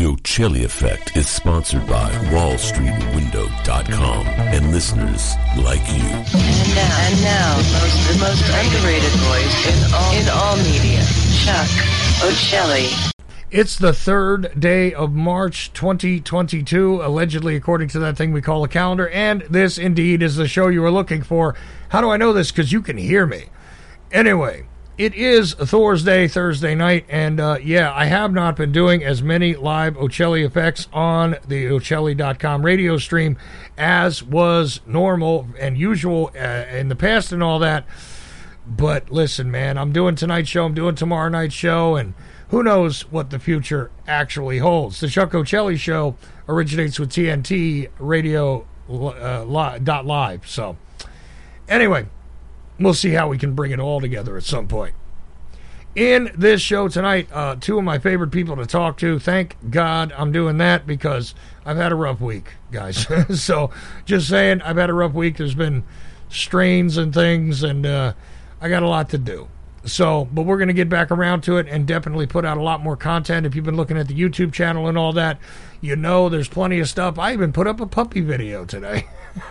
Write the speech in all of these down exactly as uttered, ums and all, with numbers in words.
Ocelli Effect is sponsored by Wall Street Window dot com and listeners like you. And now, and now the, most, the most underrated voice in all, in all media, Chuck Ocelli. It's the third day of March twenty twenty-two, allegedly according to that thing we call a calendar, and this indeed is the show you were looking for. How do I know this? Because you can hear me. Anyway, it is Thor's Day, Thursday night, and uh, yeah, I have not been doing as many live Ocelli effects on the Ocelli dot com radio stream as was normal and usual uh, in the past and all that. But listen, man, I'm doing tonight's show, I'm doing tomorrow night's show, and who knows what the future actually holds. The Chuck Ocelli Show originates with T N T Radio uh, li- dot live, so anyway, we'll see how we can bring it all together at some point. In this show tonight, uh, two of my favorite people to talk to. Thank God I'm doing that because I've had a rough week, guys. So just saying, I've had a rough week. There's been strains and things, and uh, I got a lot to do. So, but we're going to get back around to it and definitely put out a lot more content. If you've been looking at the YouTube channel and all that, you know there's plenty of stuff. I even put up a puppy video today.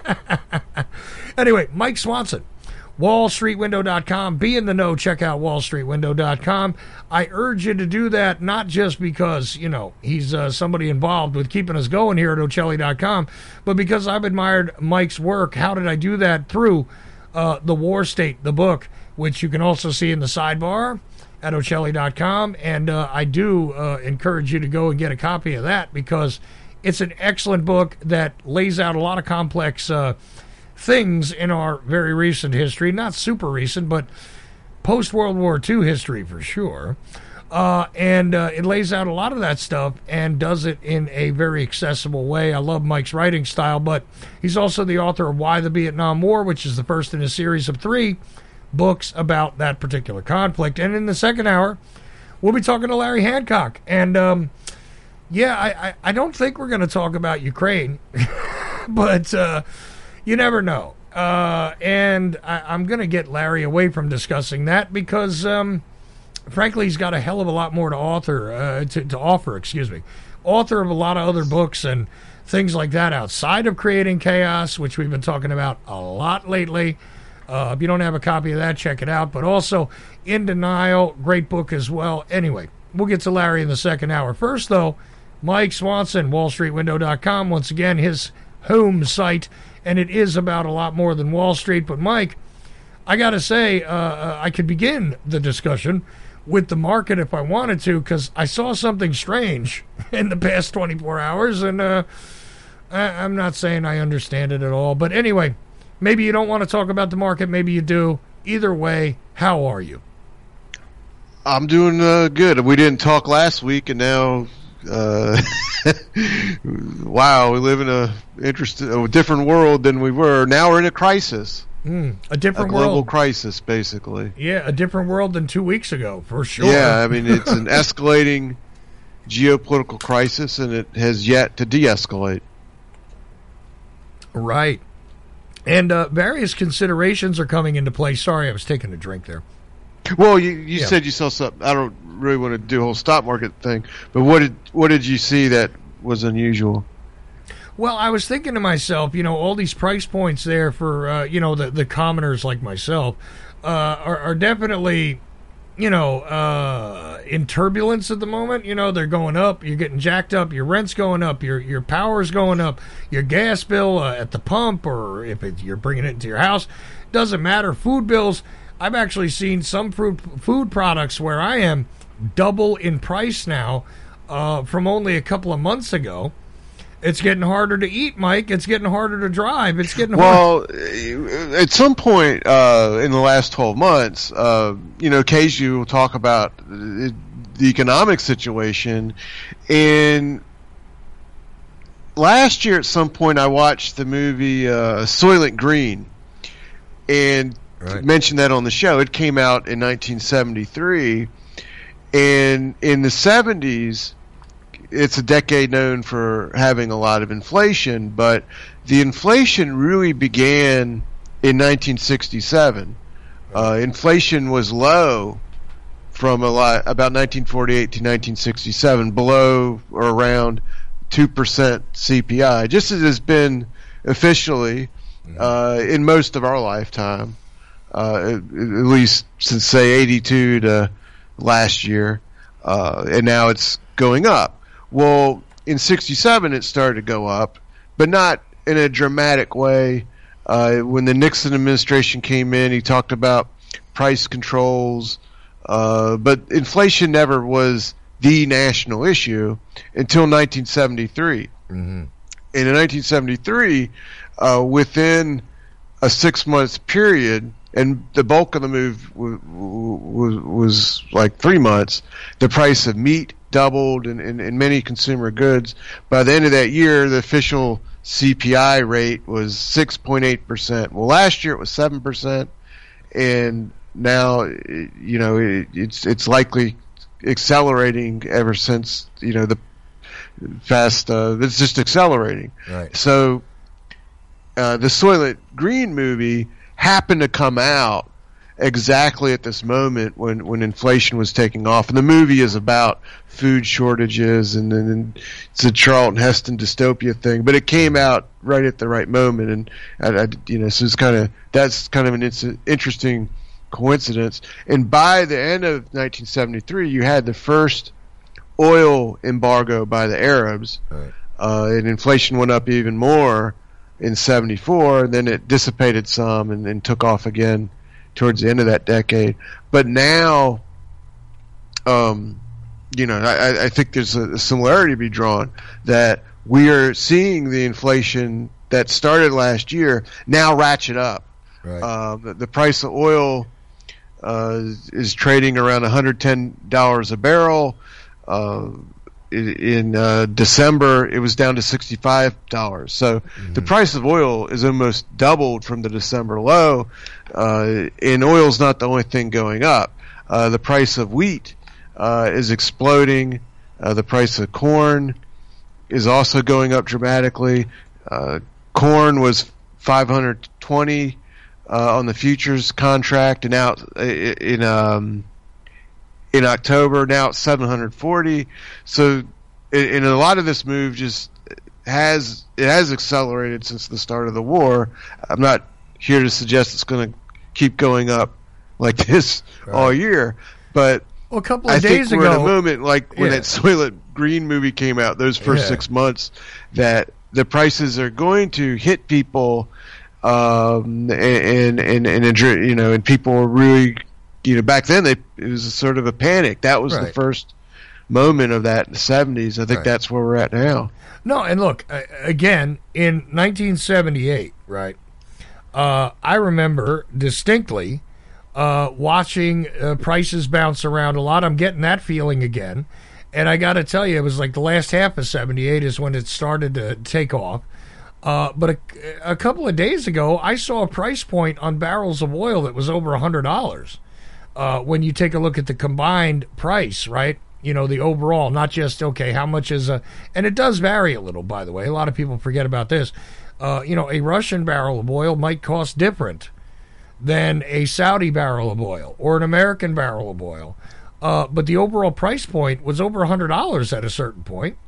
Anyway, Mike Swanson, Wall Street Window dot com. Be in the know. Check out Wall Street Window dot com. I urge you to do that, not just because, you know, he's uh, somebody involved with keeping us going here at Ocelli dot com, but because I've admired Mike's work. How did I do that? Through uh, The War State, the book, which you can also see in the sidebar at Ocelli dot com. And uh, I do uh, encourage you to go and get a copy of that because it's an excellent book that lays out a lot of complex uh, things in our very recent history. Not super recent, but post-World War Two history for sure. Uh, and uh, it lays out a lot of that stuff and does it in a very accessible way. I love Mike's writing style, but he's also the author of Why the Vietnam War, which is the first in a series of three books about that particular conflict. And in the second hour, we'll be talking to Larry Hancock. And, um, yeah, I, I, I don't think we're going to talk about Ukraine, but uh, you never know. Uh, and I, I'm going to get Larry away from discussing that because, um, frankly, he's got a hell of a lot more to author, uh, to, to offer, excuse me. Author of a lot of other books and things like that outside of Creating Chaos, which we've been talking about a lot lately. Uh, if you don't have a copy of that, check it out. But also, In Denial, great book as well. Anyway, we'll get to Larry in the second hour. First, though, Mike Swanson, Wall Street Window dot com. Once again, his home site. And it is about a lot more than Wall Street. But, Mike, I got to say, uh, I could begin the discussion with the market if I wanted to, because I saw something strange in the past twenty-four hours. And uh, I, I'm not saying I understand it at all. But anyway, maybe you don't want to talk about the market. Maybe you do. Either way, how are you? I'm doing uh, good. We didn't talk last week, and now, uh, wow, we live in a interesting, a different world than we were. Now we're in a crisis. Mm, a different a global world. crisis, basically. Yeah, a different world than two weeks ago, for sure. Yeah, I mean, it's an escalating geopolitical crisis, and it has yet to de-escalate. Right. And uh, various considerations are coming into play. Sorry, I was taking a drink there. Well, you, you Yeah. said you saw something. I don't really want to do a whole stock market thing, but what did what did you see that was unusual? Well, I was thinking to myself, you know, all these price points there for, uh, you know, the, the commoners like myself uh, are, are definitely, you know, uh, in turbulence at the moment. You know, they're going up. You're getting jacked up. Your rent's going up. Your your power's going up. Your gas bill uh, at the pump, or if it, you're bringing it into your house, doesn't matter. Food bills. I've actually seen some food, food products where I am double in price now uh, from only a couple of months ago. It's getting harder to eat, Mike. It's getting harder to drive. It's getting harder. Well, at some point uh, in the last twelve months, uh, you know, occasionally we'll talk about the economic situation. And last year at some point I watched the movie uh, Soylent Green and right. mentioned that on the show. It came out in nineteen seventy-three. And in the seventies, it's a decade known for having a lot of inflation, but the inflation really began in nineteen sixty-seven. Uh, inflation was low from a lot about nineteen forty-eight to nineteen sixty-seven, below or around two percent C P I, just as it's been officially uh, in most of our lifetime, uh, at, at least since say eighty-two to last year, uh, and now it's going up. Well, in sixty-seven it started to go up, but not in a dramatic way. Uh, when the Nixon administration came in, he talked about price controls, uh, but inflation never was the national issue until nineteen seventy-three. Mm-hmm. And in nineteen seventy-three, uh, within a six-month period, and the bulk of the move w- w- was, was like three months, the price of meat doubled and, and, and many consumer goods. By the end of that year, the official C P I rate was six point eight percent. Well, last year it was seven percent, and now, you know, it, it's it's likely accelerating ever since, you know, the fast, uh, it's just accelerating. Right. So uh, the Soylent Green movie happened to come out exactly at this moment when, when inflation was taking off. And the movie is about food shortages, and, and it's a Charlton Heston dystopia thing, but it came out right at the right moment. And, I, I, you know, so it's kind of, that's kind of an it's interesting coincidence. And by the end of nineteen seventy-three, you had the first oil embargo by the Arabs, right. uh, and inflation went up even more in seventy-four, and then it dissipated some and, and took off again towards the end of that decade. But now, um, you know, I, I think there's a, a similarity to be drawn that we are seeing the inflation that started last year now ratchet up. Right. Uh, the, the price of oil uh, is trading around one hundred ten dollars a barrel. Uh, in in uh, December, it was down to sixty-five dollars. So mm-hmm. the price of oil is almost doubled from the December low. Uh, and oil's not the only thing going up. Uh, the price of wheat uh, is exploding. Uh, the price of corn is also going up dramatically. Uh, corn was five hundred twenty uh, on the futures contract, and now in um, in October now it's seven hundred forty. So, and a lot of this move just has it has accelerated since the start of the war. I'm not here to suggest it's going to keep going up like this right. all year, but well, a couple of I days think we're ago, in a moment like when yeah. that Soylent Green movie came out, those first yeah. six months, that the prices are going to hit people, um, and, and, and, and, you know, and people were really, you know, back then they, it was a sort of a panic. That was right. the first moment of that in the seventies. I think right. that's where we're at now. No, and look, uh, again, in nineteen seventy-eight, right, uh, I remember distinctly uh, watching uh, prices bounce around a lot. I'm getting that feeling again. And I got to tell you, it was like the last half of seventy-eight is when it started to take off. Uh, but a, a couple of days ago, I saw a price point on barrels of oil that was over one hundred dollars. Uh, when you take a look at the combined price, right? You know, the overall, not just, okay, how much is a... And it does vary a little, by the way. A lot of people forget about this. Uh, you know, a Russian barrel of oil might cost different than a Saudi barrel of oil or an American barrel of oil. Uh, but the overall price point was over one hundred dollars at a certain point.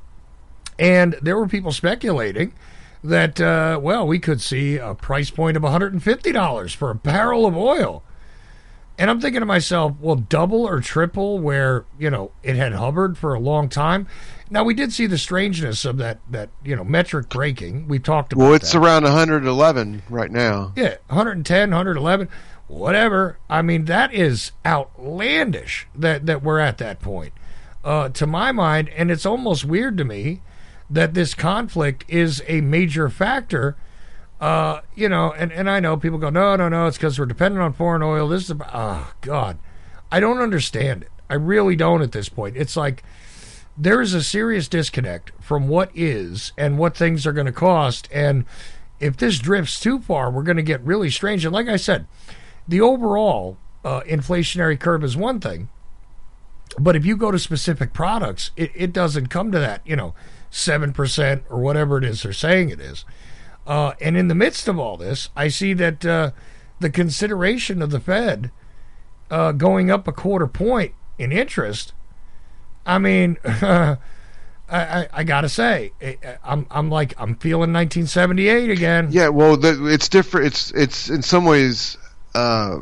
And there were people speculating that, uh, well, we could see a price point of one hundred fifty dollars for a barrel of oil. And I'm thinking to myself, well, double or triple where, you know, it had hovered for a long time. Now, we did see the strangeness of that, that you know, metric breaking. We talked about Well, it's that. around one hundred eleven right now. Yeah, one hundred ten, one hundred eleven. Whatever. I mean, that is outlandish that, that we're at that point, uh, to my mind. And it's almost weird to me that this conflict is a major factor. Uh, you know, and, and I know people go, no, no, no, it's because we're dependent on foreign oil. This is about, oh, God. I don't understand it. I really don't at this point. It's like there is a serious disconnect from what is and what things are going to cost. And if this drifts too far, we're going to get really strange. And like I said, the overall uh, inflationary curve is one thing, but if you go to specific products, it, it doesn't come to that, you know, seven percent or whatever it is they're saying it is. Uh, and in the midst of all this, I see that uh, the consideration of the Fed uh, going up a quarter point in interest, I mean, I, I, I gotta say, I'm I'm like I'm feeling nineteen seventy-eight again. Yeah, well, the, it's different. It's it's in some ways uh,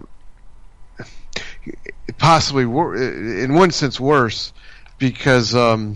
possibly wor- in one sense worse because um,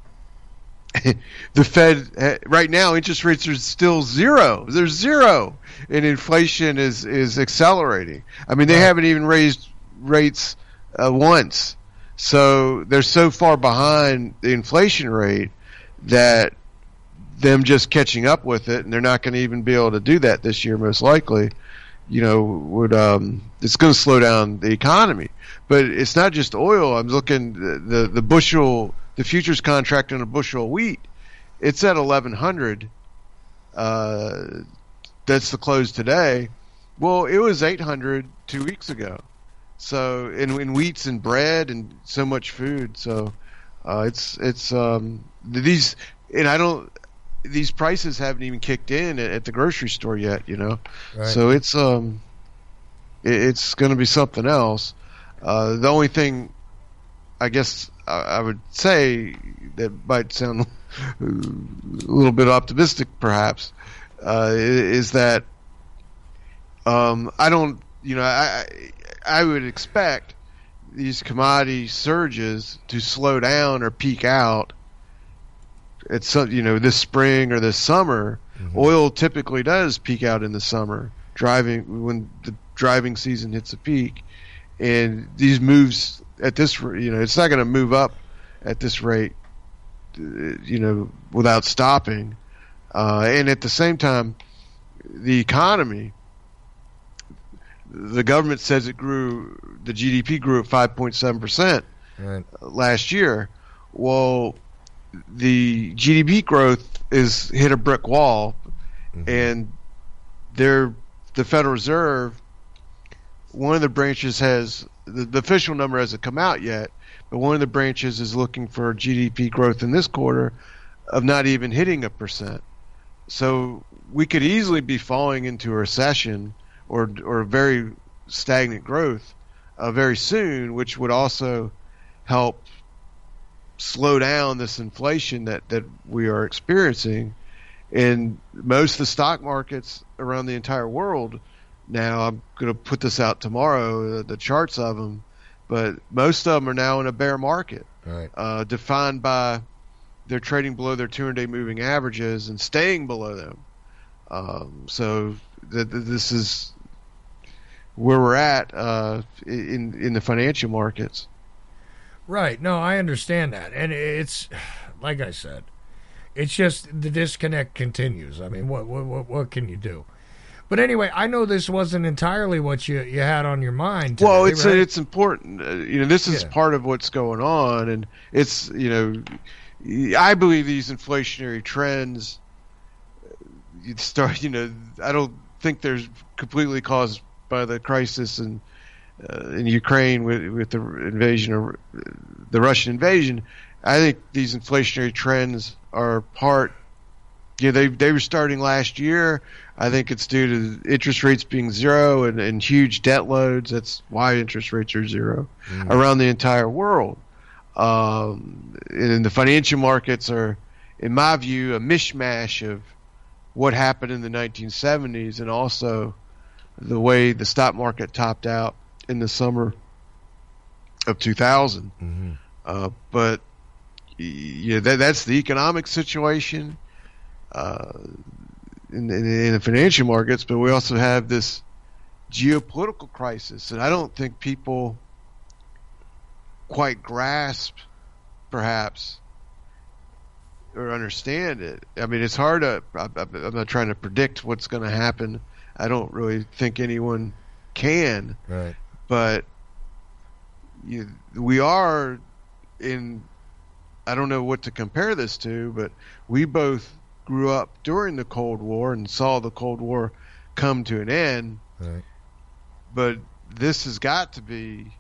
the Fed right now interest rates are still zero. They're zero, and inflation is is accelerating. I mean, they right. haven't even raised rates uh, once. So they're so far behind the inflation rate that them just catching up with it, and they're not going to even be able to do that this year, most likely. You know, would um, it's going to slow down the economy. But it's not just oil. I'm looking the the, the bushel, the futures contract on a bushel of wheat. It's at eleven hundred. Uh, that's the close today. Well, it was eight hundred two weeks ago. So in, in wheats and bread and so much food, so uh, it's it's um, these and I don't these prices haven't even kicked in at, at the grocery store yet, you know. Right. So it's um it, it's going to be something else. Uh, the only thing I guess I, I would say that might sound a little bit optimistic, perhaps, uh, is that um, I don't you know I. I would expect these commodity surges to slow down or peak out at some, you know, this spring or this summer. Mm-hmm. Oil typically does peak out in the summer, driving when the driving season hits a peak, and these moves at this, you know, it's not going to move up at this rate, you know, without stopping, uh, and at the same time, the economy. The government says it grew, the G D P grew at five point seven percent right. last year. Well, the G D P growth is hit a brick wall, mm-hmm. and they're, the Federal Reserve, one of the branches has, the, the official number hasn't come out yet, but one of the branches is looking for G D P growth in this quarter of not even hitting a percent. So we could easily be falling into a recession or or very stagnant growth uh, very soon, which would also help slow down this inflation that, that we are experiencing. And most of the stock markets around the entire world now, I'm going to put this out tomorrow, the, the charts of them, but most of them are now in a bear market, right. uh, defined by they're trading below their two hundred day moving averages and staying below them. Um, so th- th- this is where we're at uh, in in the financial markets. Right. No, I understand that, and it's like I said, it's just the disconnect continues. I mean, what what what can you do? But anyway, I know this wasn't entirely what you, you had on your mind today, well, it's right? it's important. Uh, you know, this is yeah. part of what's going on, and it's you know, I believe these inflationary trends. You start. You know, I don't think they're completely caused by the crisis in uh, in Ukraine with with the invasion or the Russian invasion. I think these inflationary trends are part. Yeah, they they were starting last year. I think it's due to interest rates being zero and, and huge debt loads. That's why interest rates are zero mm. around the entire world. Um, and the financial markets are, in my view, a mishmash of what happened in the nineteen seventies and also the way the stock market topped out in the summer of two thousand. Mm-hmm. Uh, but yeah, that, that's the economic situation uh, in, in, in the financial markets. But we also have this geopolitical crisis, and I don't think people quite grasp, perhaps, or understand it. I mean, it's hard to. I, I'm not trying to predict what's going to happen. I don't really think anyone can. Right. But you, we are in. I don't know what to compare this to, but we both grew up during the Cold War and saw the Cold War come to an end. Right. But this has got to be.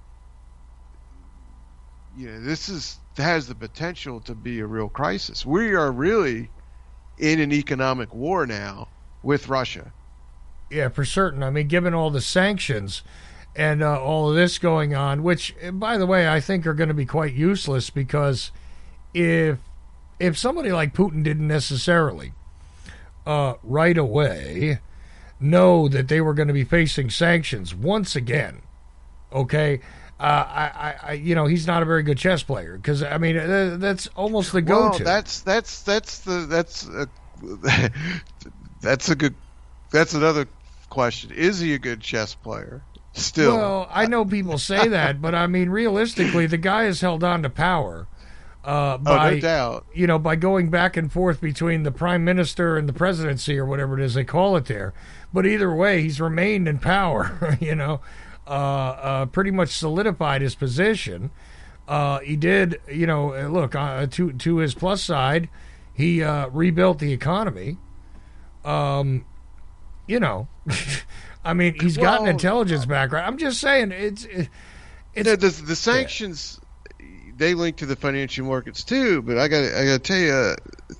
You know, this is has the potential to be a real crisis. We are really in an economic war now with Russia. Yeah, for certain. I mean, given all the sanctions, and uh, all of this going on, which, by the way, I think are going to be quite useless, because if if somebody like Putin didn't necessarily uh, right away know that they were going to be facing sanctions once again, okay, uh, I, I, you know, he's not a very good chess player, because I mean uh, that's almost the go-to. Well, that's that's that's the that's a, that's a good that's another question. Is he a good chess player? Still, well, I know people say that, but I mean, realistically, the guy has held on to power. Uh, by, oh, no doubt. You know, by going back and forth between the prime minister and the presidency, or whatever it is they call it there. But either way, he's remained in power. You know, uh, uh, pretty much solidified his position. Uh, he did, you know, look uh, to to his plus side, he uh, rebuilt the economy. Um, you know, I mean, he's got well, an intelligence background. I'm just saying, it's it, it's you know, the, the sanctions. Yeah. They link to the financial markets too, but I got I got to tell you,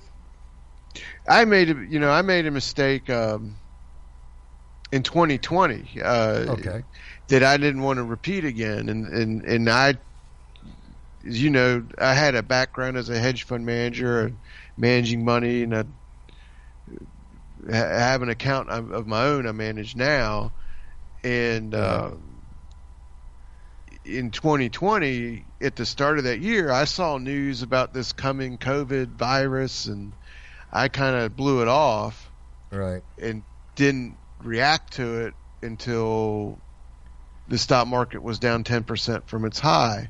I made a you know I made a mistake um, in twenty twenty uh, okay. that I didn't want to repeat again, and and and I, you know, I had a background as a hedge fund manager and managing money, and I have an account of my own I manage now, and. Uh, in twenty twenty, at the start of that year, I saw news about this coming COVID virus, and I kind of blew it off, right, and didn't react to it until the stock market was down ten percent from its high.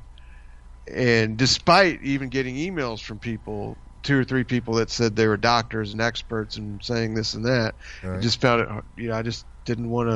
And despite even getting emails from people, two or three people that said they were doctors and experts and saying this and that, right. I just found it, you know, I just didn't want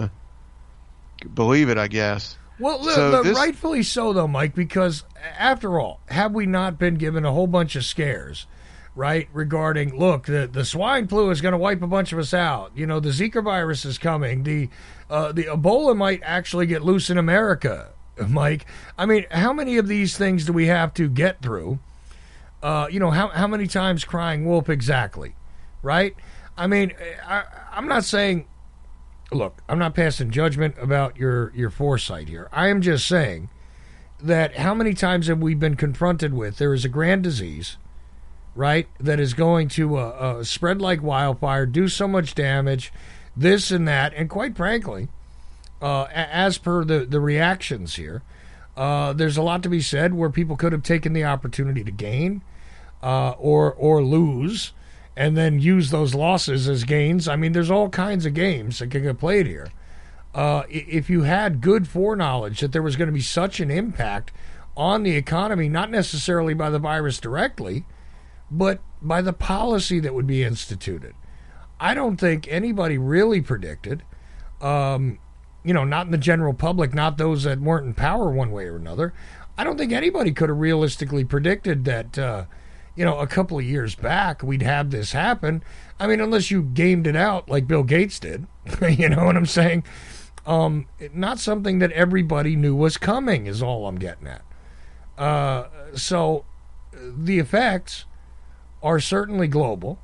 to believe it, I guess. Well, so the, this, rightfully so, though, Mike, because after all, have we not been given a whole bunch of scares, right, regarding, look, the, the swine flu is going to wipe a bunch of us out. You know, the Zika virus is coming. The, uh, the Ebola might actually get loose in America, Mike. I mean, how many of these things do we have to get through? Uh, you know, how, how many times crying wolf exactly, right? I mean, I, I'm not saying... Look, I'm not passing judgment about your, your foresight here. I am just saying that how many times have we been confronted with there is a grand disease, right, that is going to uh, uh, spread like wildfire, do so much damage, this and that, and quite frankly, uh, as per the, the reactions here, uh, there's a lot to be said where people could have taken the opportunity to gain uh, or or lose, and then use those losses as gains. I mean, there's all kinds of games that can get played here. Uh, if you had good foreknowledge that there was going to be such an impact on the economy, not necessarily by the virus directly, but by the policy that would be instituted. I don't think anybody really predicted, um, you know, not in the general public, not those that weren't in power one way or another. I don't think anybody could have realistically predicted that, uh, you know, a couple of years back, we'd have this happen. I mean, unless you gamed it out like Bill Gates did, you know what I'm saying? Um, not something that everybody knew was coming is all I'm getting at. Uh, so the effects are certainly global.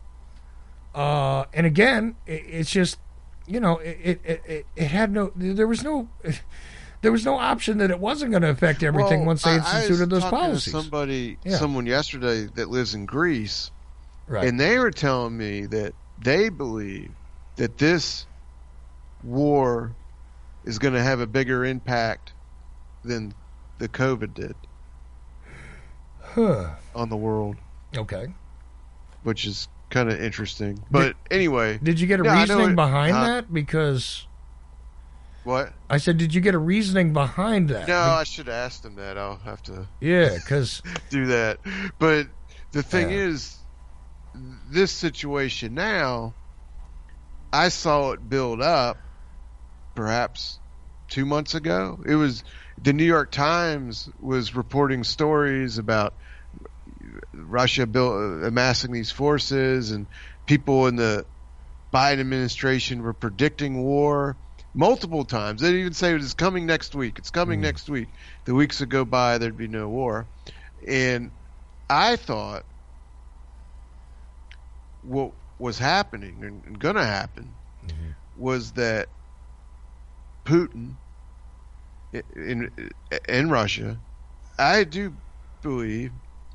Uh, and again, it, it's just, you know, it, it, it, it had no, there was no... There was no option that it wasn't going to affect everything well, once they instituted I, I was those talking policies. To somebody, yeah. someone yesterday that lives in Greece, right. and they were telling me that they believe that this war is going to have a bigger impact than the COVID did huh. on the world. Okay, which is kind of interesting. But did, anyway, did you get a yeah, reasoning it, behind uh, that? Because. What? I said, did you get a reasoning behind that? No, I should have asked him that. I'll have to yeah, because do that. But the thing yeah. is, this situation now, I saw it build up perhaps two months ago. It was the New York Times was reporting stories about Russia build, amassing these forces, and people in the Biden administration were predicting war. Multiple times. They'd even say it was coming next week. It's coming mm. next week. The weeks would go by, there'd be no war. And I thought what was happening and going to happen mm-hmm. was that Putin in in Russia, I do believe,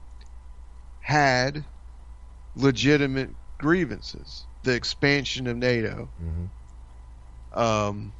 had legitimate grievances. The expansion of NATO. Mm-hmm. Um,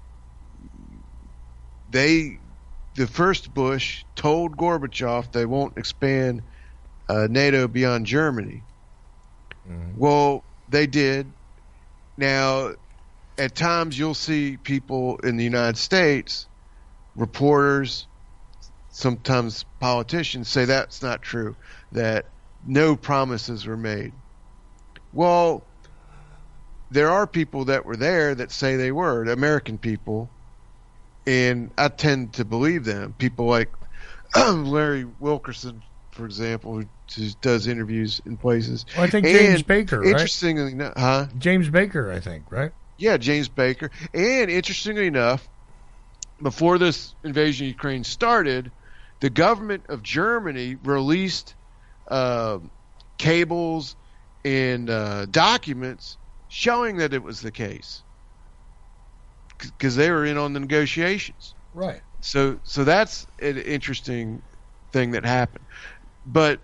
they, the first Bush told Gorbachev they won't expand uh, NATO beyond Germany. Mm-hmm. Well, they did. Now, at times you'll see people in the United States, reporters, sometimes politicians, say that's not true, that no promises were made. Well, there are people that were there that say they were, the American people, and I tend to believe them. People like Larry Wilkerson, for example, who does interviews in places. Well, I think James and Baker, right? Interestingly enough, huh? James Baker, I think, right? Yeah, James Baker. And interestingly enough, before this invasion of Ukraine started, the government of Germany released uh, cables and uh, documents showing that it was the case, because they were in on the negotiations. Right. So, so that's an interesting thing that happened. But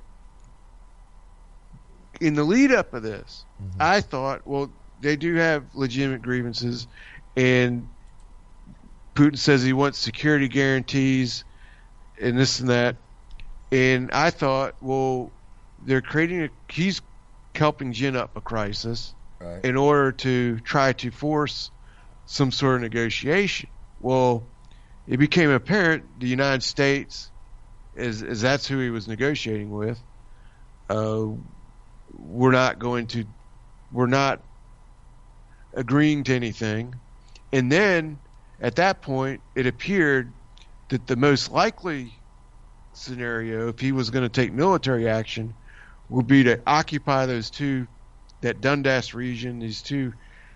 in the lead up of this, mm-hmm. I thought, well, they do have legitimate grievances, and Putin says he wants security guarantees and this and that. And I thought, well, they're creating a, he's helping gin up a crisis. Right. In order to try to force some sort of negotiation. Well, it became apparent the United States, as, as that's who he was negotiating with, uh, we're not going to, we're not agreeing to anything. And then at that point, it appeared that the most likely scenario, if he was going to take military action, would be to occupy those two, that Donbass region, these two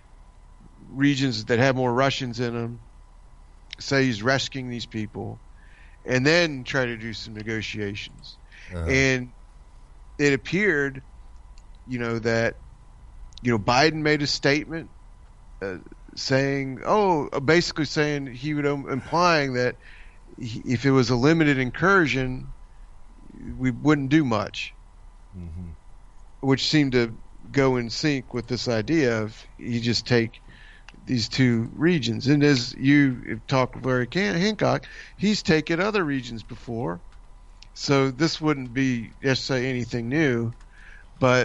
regions that have more Russians in them, say he's rescuing these people, and then try to do some negotiations. Uh-huh. And it appeared, you know, that, you know, Biden made a statement uh, saying, oh, basically saying he would, um, implying that he, if it was a limited incursion, we wouldn't do much, mm-hmm. which seemed to go in sync with this idea of you just take these two regions. And as you talked with Larry Hancock, he's taken other regions before, so this wouldn't be necessarily anything new. But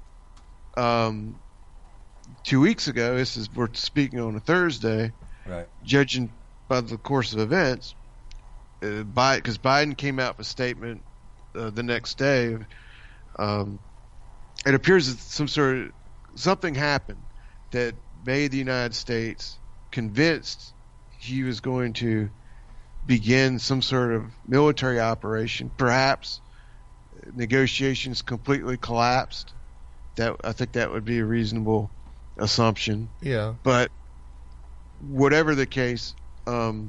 um, two weeks ago, this is we're speaking on a Thursday, right? Judging by the course of events, uh, by because Biden came out with a statement uh, the next day. Um, It appears that some sort of something happened that made the United States convinced he was going to begin some sort of military operation. Perhaps negotiations completely collapsed. That I think that would be a reasonable assumption. Yeah. But whatever the case, um,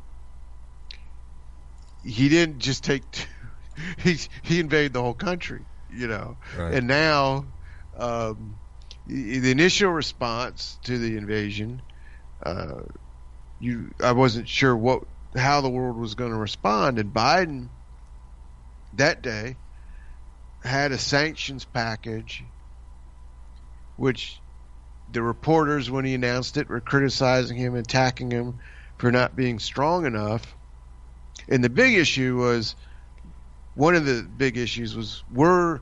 he didn't just take two, he he invaded the whole country. You know, right. And now um, the initial response to the invasion, uh, you I wasn't sure what how the world was going to respond, and Biden that day had a sanctions package, which the reporters, when he announced it, were criticizing him, attacking him for not being strong enough. And the big issue was. One of the big issues was were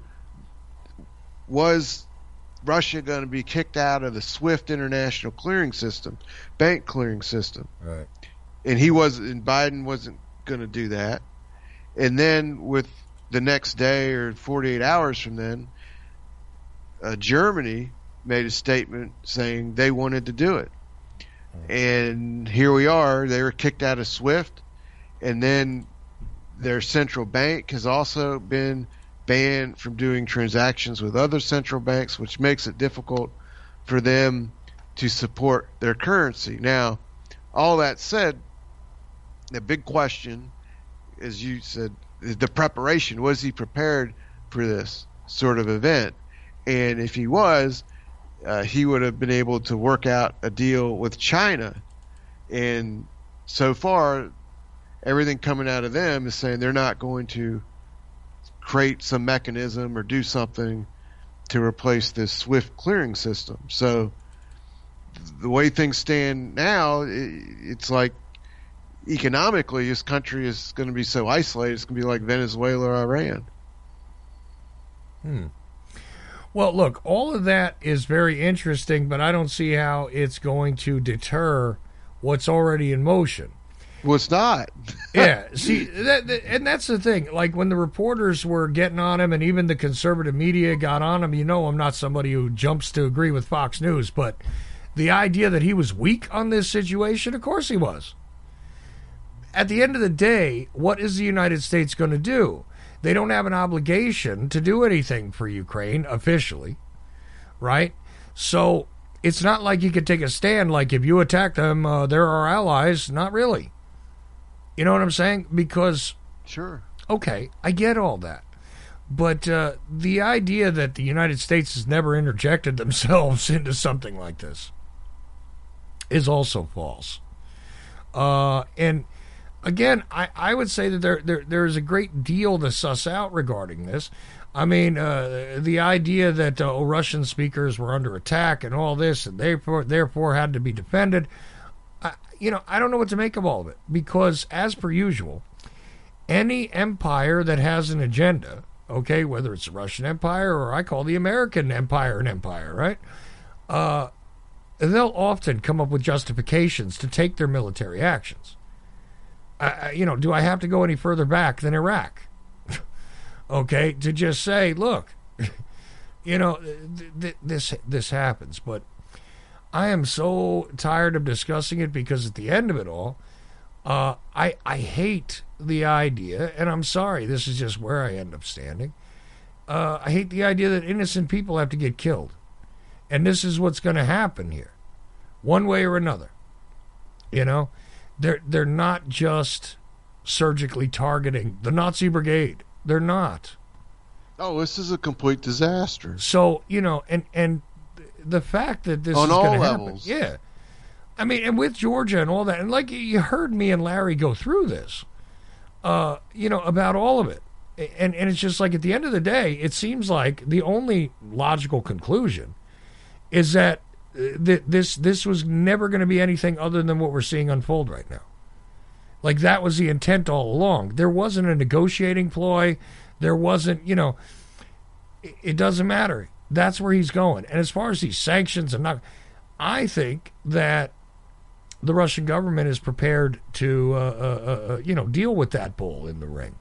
was Russia going to be kicked out of the SWIFT international clearing system, bank clearing system, right? And he was, and Biden wasn't going to do that. And then with the next day or forty-eight hours from then, uh, Germany made a statement saying they wanted to do it, right. And here we are. They were kicked out of SWIFT, and then. Their central bank has also been banned from doing transactions with other central banks, which makes it difficult for them to support their currency. Now, all that said, the big question, as you said, is the preparation. Was he prepared for this sort of event? And if he was, uh, he would have been able to work out a deal with China. And so far, everything coming out of them is saying they're not going to create some mechanism or do something to replace this SWIFT clearing system. So the way things stand now, it's like economically this country is going to be so isolated, it's going to be like Venezuela or Iran. Hmm. Well, look, all of that is very interesting, but I don't see how it's going to deter what's already in motion. Well, it's not. Yeah, see, that, that, and that's the thing. Like, when the reporters were getting on him and even the conservative media got on him, you know I'm not somebody who jumps to agree with Fox News, but the idea that he was weak on this situation, of course he was. At the end of the day, what is the United States going to do? They don't have an obligation to do anything for Ukraine officially, right? So it's not like you could take a stand like if you attack them, uh, they're our allies. Not really. You know what I'm saying? Because, sure, okay, I get all that. But uh, the idea that the United States has never interjected themselves into something like this is also false. Uh, and again, I, I would say that there, there there is a great deal to suss out regarding this. I mean, uh, the idea that uh, Russian speakers were under attack and all this, and therefore, therefore had to be defended, I, you know, I don't know what to make of all of it. Because, as per usual, any empire that has an agenda, okay, whether it's the Russian Empire or I call the American Empire an empire, right? Uh, they'll often come up with justifications to take their military actions. Uh, you know, do I have to go any further back than Iraq? Okay, to just say, look, you know, th- th- this this happens. But I am so tired of discussing it because at the end of it all, uh, I I hate the idea, and I'm sorry, this is just where I end up standing. Uh, I hate the idea that innocent people have to get killed. And this is what's going to happen here, one way or another. You know? They're they're not just surgically targeting the Nazi brigade. They're not. Oh, this is a complete disaster. So, you know, and, and the fact that this on is all going to happen. levels. Yeah. I mean, and with Georgia and all that, and like you heard me and Larry go through this, uh, you know, about all of it. And, and it's just like at the end of the day, it seems like the only logical conclusion is that Th- this this was never going to be anything other than what we're seeing unfold right now. Like, that was the intent all along. There wasn't a negotiating ploy. There wasn't, you know, it, it doesn't matter. That's where he's going. And as far as these sanctions and not, I think that the Russian government is prepared to, uh, uh, uh, you know, deal with that bull in the ring.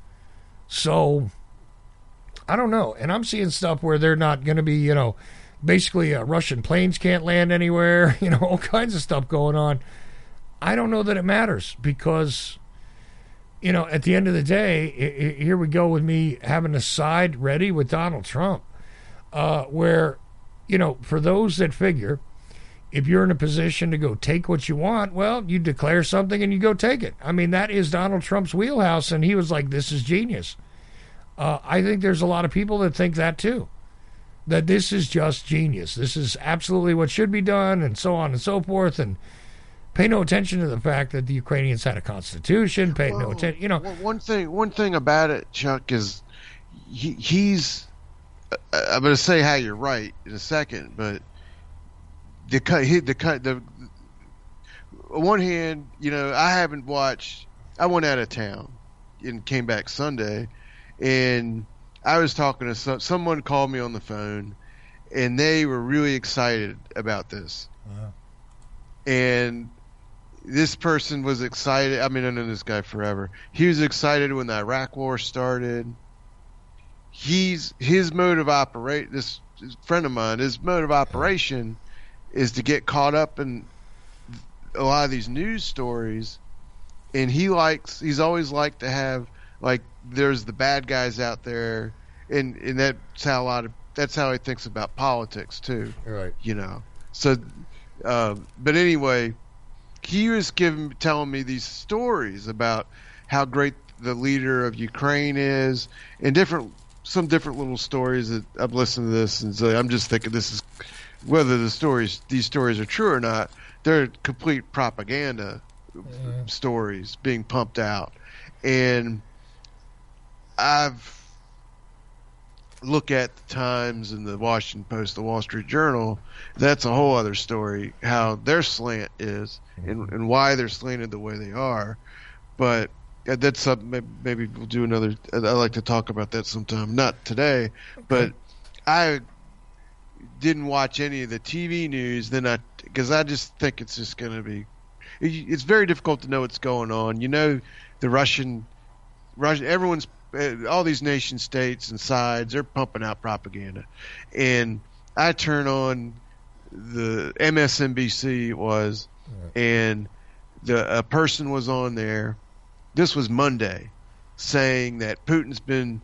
So, I don't know. And I'm seeing stuff where they're not going to be, you know, basically, uh, Russian planes can't land anywhere, you know, all kinds of stuff going on. I don't know that it matters because, you know, at the end of the day, I- I- here we go with me having a side ready with Donald Trump, uh, where, you know, for those that figure, if you're in a position to go take what you want, well, you declare something and you go take it. I mean, that is Donald Trump's wheelhouse, and he was like, this is genius. Uh, I think there's a lot of people that think that too. That this is just genius. This is absolutely what should be done, and so on and so forth. And pay no attention to the fact that the Ukrainians had a constitution. Pay well, no attention. You know, well, one thing. One thing about it, Chuck, is he, he's. Uh, I'm going to say how you're right in a second, but the cut. The cut. The on one hand, you know, I haven't watched. I went out of town and came back Sunday, and I was talking to some, someone called me on the phone, and they were really excited about this. Wow. And this person was excited. I mean, I know this guy forever. He was excited when the Iraq War started. He's his mode of operate. This friend of mine, his mode of operation is to get caught up in a lot of these news stories, and he likes. He's always liked to have. Like, there's the bad guys out there, and, and that's how a lot of that's how he thinks about politics too. right? You know. So, uh, but anyway, he was giving, telling me these stories about how great the leader of Ukraine is, and different, some different little stories that I've listened to this, and so I'm just thinking this is whether the stories, these stories are true or not. They're complete propaganda Yeah. stories being pumped out, and I've look at the Times and the Washington Post, the Wall Street Journal. That's a whole other story, how their slant is and, and why they're slanted the way they are. But that's something maybe we'll do another. I'd like to talk about that sometime. Not today, but I didn't watch any of the T V news. Then I, because I just think it's just going to be. It's very difficult to know what's going on. You know, the Russian, Russian, everyone's, all these nation states and sides, they're pumping out propaganda, and I turn on the M S N B C it was, and the a person was on there. This was Monday, saying that Putin's been.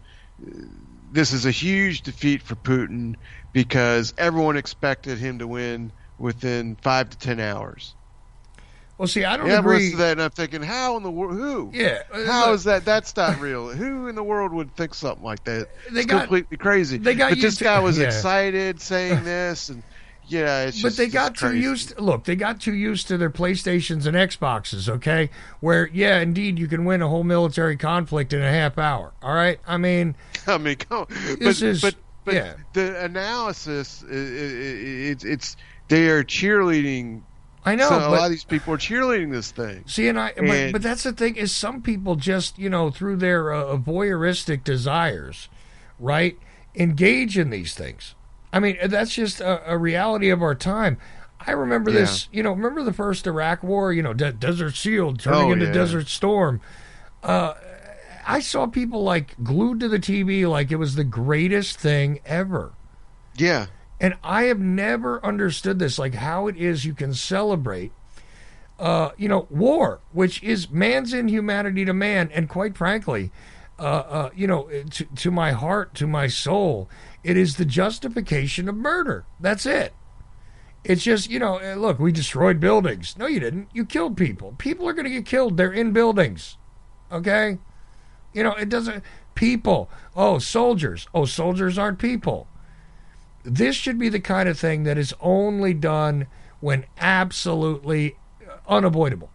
This is a huge defeat for Putin because everyone expected him to win within five to ten hours. Well, see, I don't yeah, agree. That, and I'm thinking, how in the world? Who? Yeah. How look, is that? That's not real. Who in the world would think something like that? They it's got, completely crazy. They got but this to, guy was yeah. excited saying this, and yeah, it's just, but they got it's too crazy. used. To, look, they got too used to their PlayStations and Xboxes. Okay, where yeah, indeed, you can win a whole military conflict in a half hour. All right, I mean, I mean, come on. This but, is but, but yeah. the analysis, it's it's they are cheerleading. I know, so a but, lot of these people are cheerleading this thing. See, and I, and, but, but that's the thing is, some people just you know through their uh, voyeuristic desires, right, engage in these things. I mean, that's just a, a reality of our time. I remember yeah. this, you know, remember the first Iraq War, you know, De- Desert Shield turning oh, into yeah. Desert Storm. Uh, I saw people like glued to the T V like it was the greatest thing ever. Yeah. And I have never understood this, like how it is you can celebrate, uh, you know, war, which is man's inhumanity to man. And quite frankly, uh, uh, you know, to, to my heart, to my soul, it is the justification of murder. That's it. It's just, you know, look, we destroyed buildings. No, you didn't. You killed people. People are going to get killed. They're in buildings. Okay? You know, it doesn't... People. Oh, soldiers. Oh, soldiers aren't people. This should be the kind of thing that is only done when absolutely unavoidable.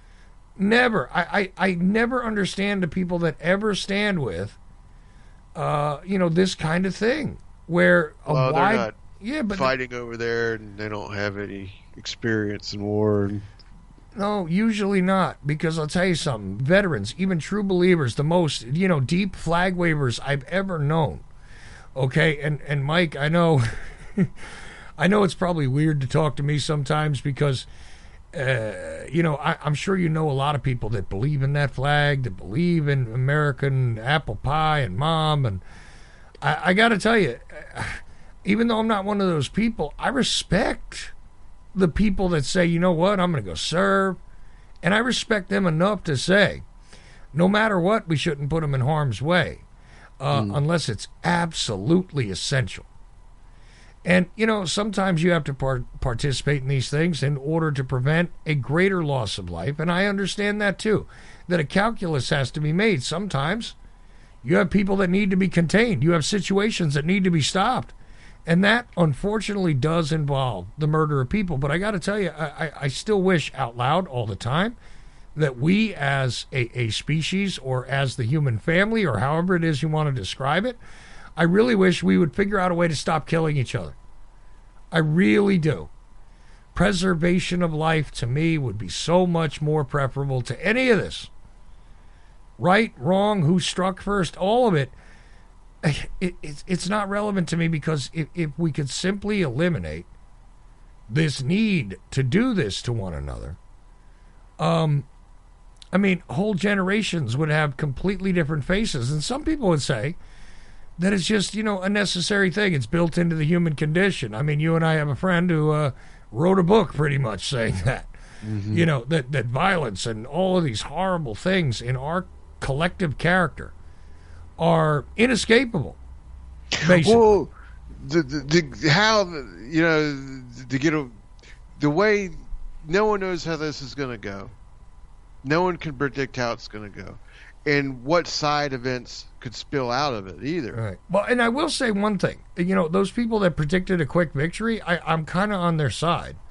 Never. I, I, I never understand the people that ever stand with, uh, you know, this kind of thing. Where a well, wide... they're not yeah, but fighting over there, and they don't have any experience in war. And... No, usually not, because I'll tell you something. Veterans, even true believers, the most, you know, deep flag wavers I've ever known. Okay, and, and Mike, I know, I know it's probably weird to talk to me sometimes because, uh, you know, I, I'm sure you know a lot of people that believe in that flag, that believe in American apple pie and mom, and I, I got to tell you, even though I'm not one of those people, I respect the people that say, you know what, I'm going to go serve, and I respect them enough to say, no matter what, we shouldn't put them in harm's way. Uh, mm. Unless it's absolutely essential. And, you know, sometimes you have to par- participate in these things in order to prevent a greater loss of life, and I understand that too, that a calculus has to be made. Sometimes you have people that need to be contained. You have situations that need to be stopped, and that, unfortunately, does involve the murder of people. But I got to tell you, I, I, I still wish out loud all the time that we as a, a species or as the human family or however it is you want to describe it, I really wish we would figure out a way to stop killing each other. I really do. Preservation of life to me would be so much more preferable to any of this. Right, wrong, who struck first, all of it, it, it it's not relevant to me because if, if we could simply eliminate this need to do this to one another, um, I mean, whole generations would have completely different faces. And some people would say that it's just, you know, a necessary thing. It's built into the human condition. I mean, you and I have a friend who uh, wrote a book pretty much saying that, mm-hmm. you know, that, that violence and all of these horrible things in our collective character are inescapable, basically. Well, the, the, the, how, you know, to get a, the way, no one knows how this is going to go. No one can predict how it's going to go, and what side events could spill out of it either. Right. Well, and I will say one thing. You know, those people that predicted a quick victory, I, I'm kind of on their side.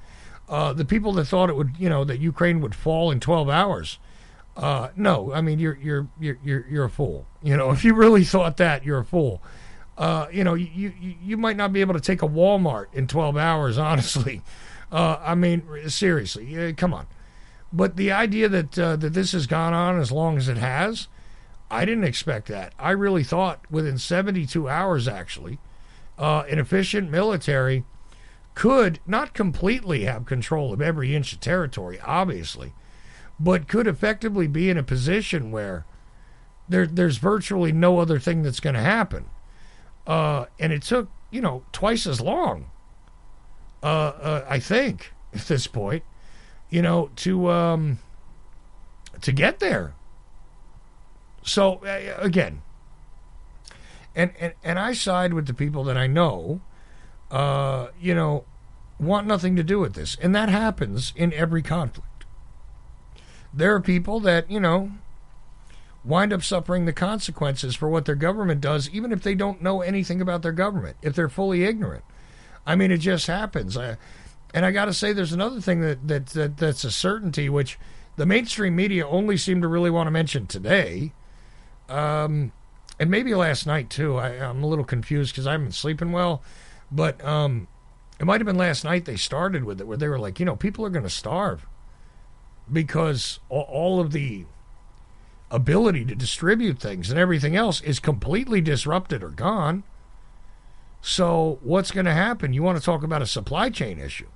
Uh, the people that thought it would, you know, that Ukraine would fall in twelve hours. Uh, no, I mean, you're, you're, you're, you're, you're a fool. You know, if you really thought that, you're a fool. Uh, you know, you, you, you might not be able to take a Walmart in twelve hours, honestly. Uh, I mean, seriously, yeah, come on. But the idea that, uh, that this has gone on as long as it has, I didn't expect that. I really thought within seventy-two hours, actually, uh, an efficient military could not completely have control of every inch of territory, obviously, but could effectively be in a position where there, there's virtually no other thing that's going to happen. Uh, and it took, you know, twice as long, uh, uh, I think, at this point, you know, to um, to get there. So, uh, again, and, and, and I side with the people that I know, uh, you know, want nothing to do with this. And that happens in every conflict. There are people that, you know, wind up suffering the consequences for what their government does, even if they don't know anything about their government, if they're fully ignorant. I mean, it just happens. I, and I got to say, there's another thing that, that, that that's a certainty, which the mainstream media only seem to really want to mention today. Um, and maybe last night, too. I, I'm a little confused because I haven't been sleeping well. But um, it might have been last night they started with it, where they were like, you know, people are going to starve because all, all of the ability to distribute things and everything else is completely disrupted or gone. So what's going to happen? You want to talk about a supply chain issue?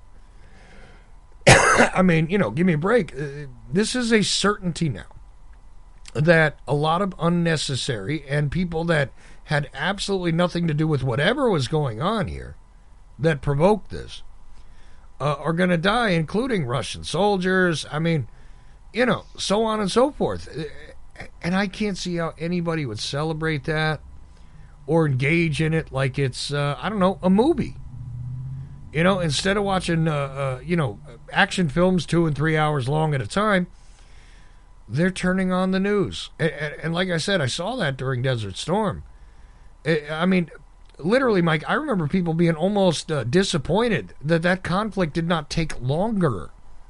I mean, you know, give me a break. Uh, this is a certainty now that a lot of unnecessary and people that had absolutely nothing to do with whatever was going on here that provoked this uh, are going to die, including Russian soldiers. I mean, you know, so on and so forth. And I can't see how anybody would celebrate that or engage in it like it's, uh, I don't know, a movie. You know, instead of watching, uh, uh, you know, action films two and three hours long at a time, they're turning on the news. And, and, and like I said, I saw that during Desert Storm. I mean, literally, Mike, I remember people being almost uh, disappointed that that conflict did not take longer.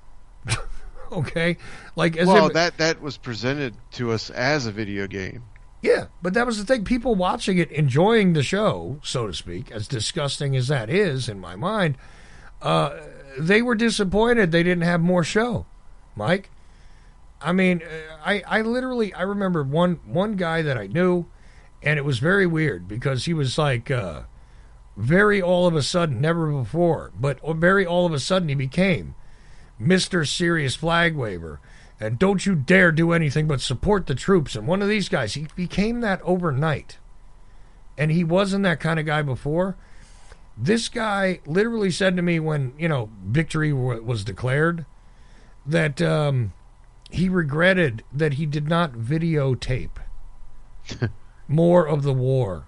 Okay? Like, as well, if, that, that was presented to us as a video game. Yeah, but that was the thing. People watching it, enjoying the show, so to speak, as disgusting as that is in my mind, uh, they were disappointed they didn't have more show, Mike. I mean, I, I literally, I remember one, one guy that I knew, and it was very weird because he was like uh, very all of a sudden, never before, but very all of a sudden he became Mister Serious Flag Waver. And don't you dare do anything but support the troops. And one of these guys, he became that overnight. And he wasn't that kind of guy before. This guy literally said to me when, you know, victory w- was declared, that um, he regretted that he did not videotape more of the war.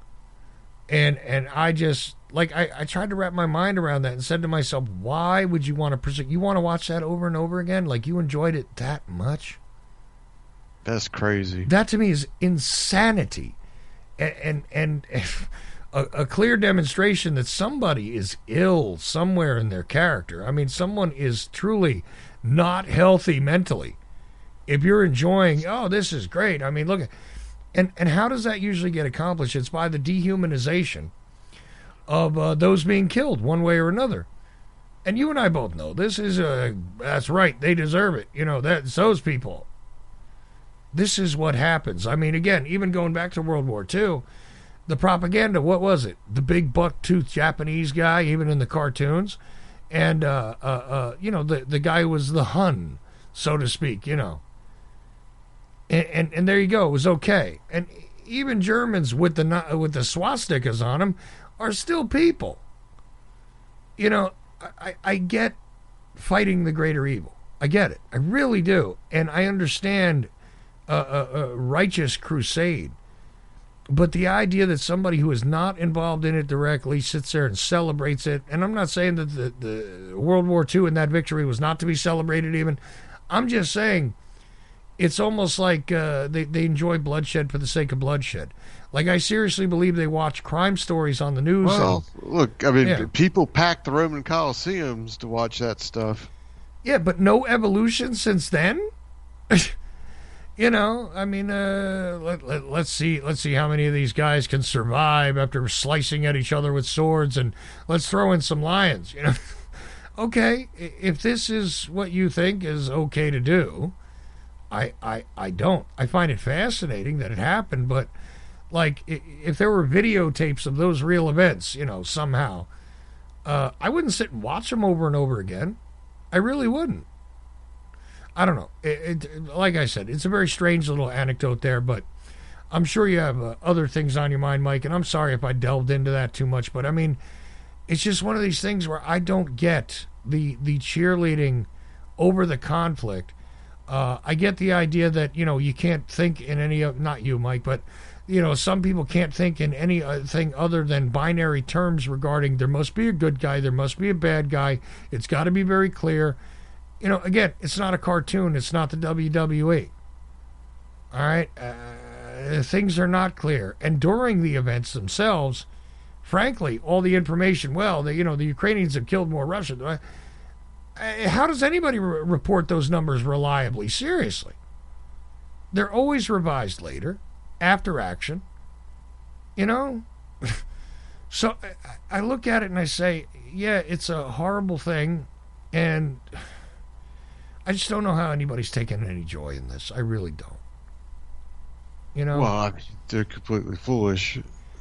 And and I just, like, I, I tried to wrap my mind around that and said to myself, why would you want to pursue? You want to watch that over and over again? Like, you enjoyed it that much? That's crazy. That to me is insanity. And, and, and a, a clear demonstration that somebody is ill somewhere in their character. I mean, someone is truly not healthy mentally. If you're enjoying, oh, this is great. I mean, look at, and, and how does that usually get accomplished? It's by the dehumanization of uh, those being killed one way or another. And you and I both know this is a, that's right, they deserve it. You know, that's those people. This is what happens. I mean, again, even going back to World War Two, the propaganda, what was it? The big buck-toothed Japanese guy, even in the cartoons. And, uh, uh, uh, you know, the, the guy was the Hun, so to speak, you know. And, and, and there you go, it was okay. And even Germans with the, with the swastikas on them are still people. You know, I, I get fighting the greater evil. I get it. I really do. And I understand a, a, a righteous crusade. But the idea that somebody who is not involved in it directly sits there and celebrates it, and I'm not saying that the, the World War Two and that victory was not to be celebrated even. I'm just saying it's almost like uh, they, they enjoy bloodshed for the sake of bloodshed. Like, I seriously believe they watch crime stories on the news. Well, and, look, I mean, yeah. people packed the Roman Colosseums to watch that stuff. Yeah, but no evolution since then? You know, I mean, uh, let, let, let's see let's see how many of these guys can survive after slicing at each other with swords, and let's throw in some lions, you know. Okay, if this is what you think is okay to do, I, I, I don't. I find it fascinating that it happened, but, like, if there were videotapes of those real events, you know, somehow, uh, I wouldn't sit and watch them over and over again. I really wouldn't. I don't know. It, it, like I said, it's a very strange little anecdote there, but I'm sure you have uh, other things on your mind, Mike, and I'm sorry if I delved into that too much, but I mean, it's just one of these things where I don't get the the cheerleading over the conflict. Uh, I get the idea that, you know, you can't think in any of, not you, Mike, but, you know, some people can't think in anything other than binary terms regarding there must be a good guy, there must be a bad guy, it's got to be very clear. You know, again, it's not a cartoon. It's not the W W E. All right? Uh, things are not clear. And during the events themselves, frankly, all the information, well, the, you know, the Ukrainians have killed more Russians. Uh, how does anybody re- report those numbers reliably? Seriously. They're always revised later, after action. You know? So I, I look at it and I say, yeah, it's a horrible thing, and I just don't know how anybody's taking any joy in this. I really don't. You know? Well, I mean, they're completely foolish.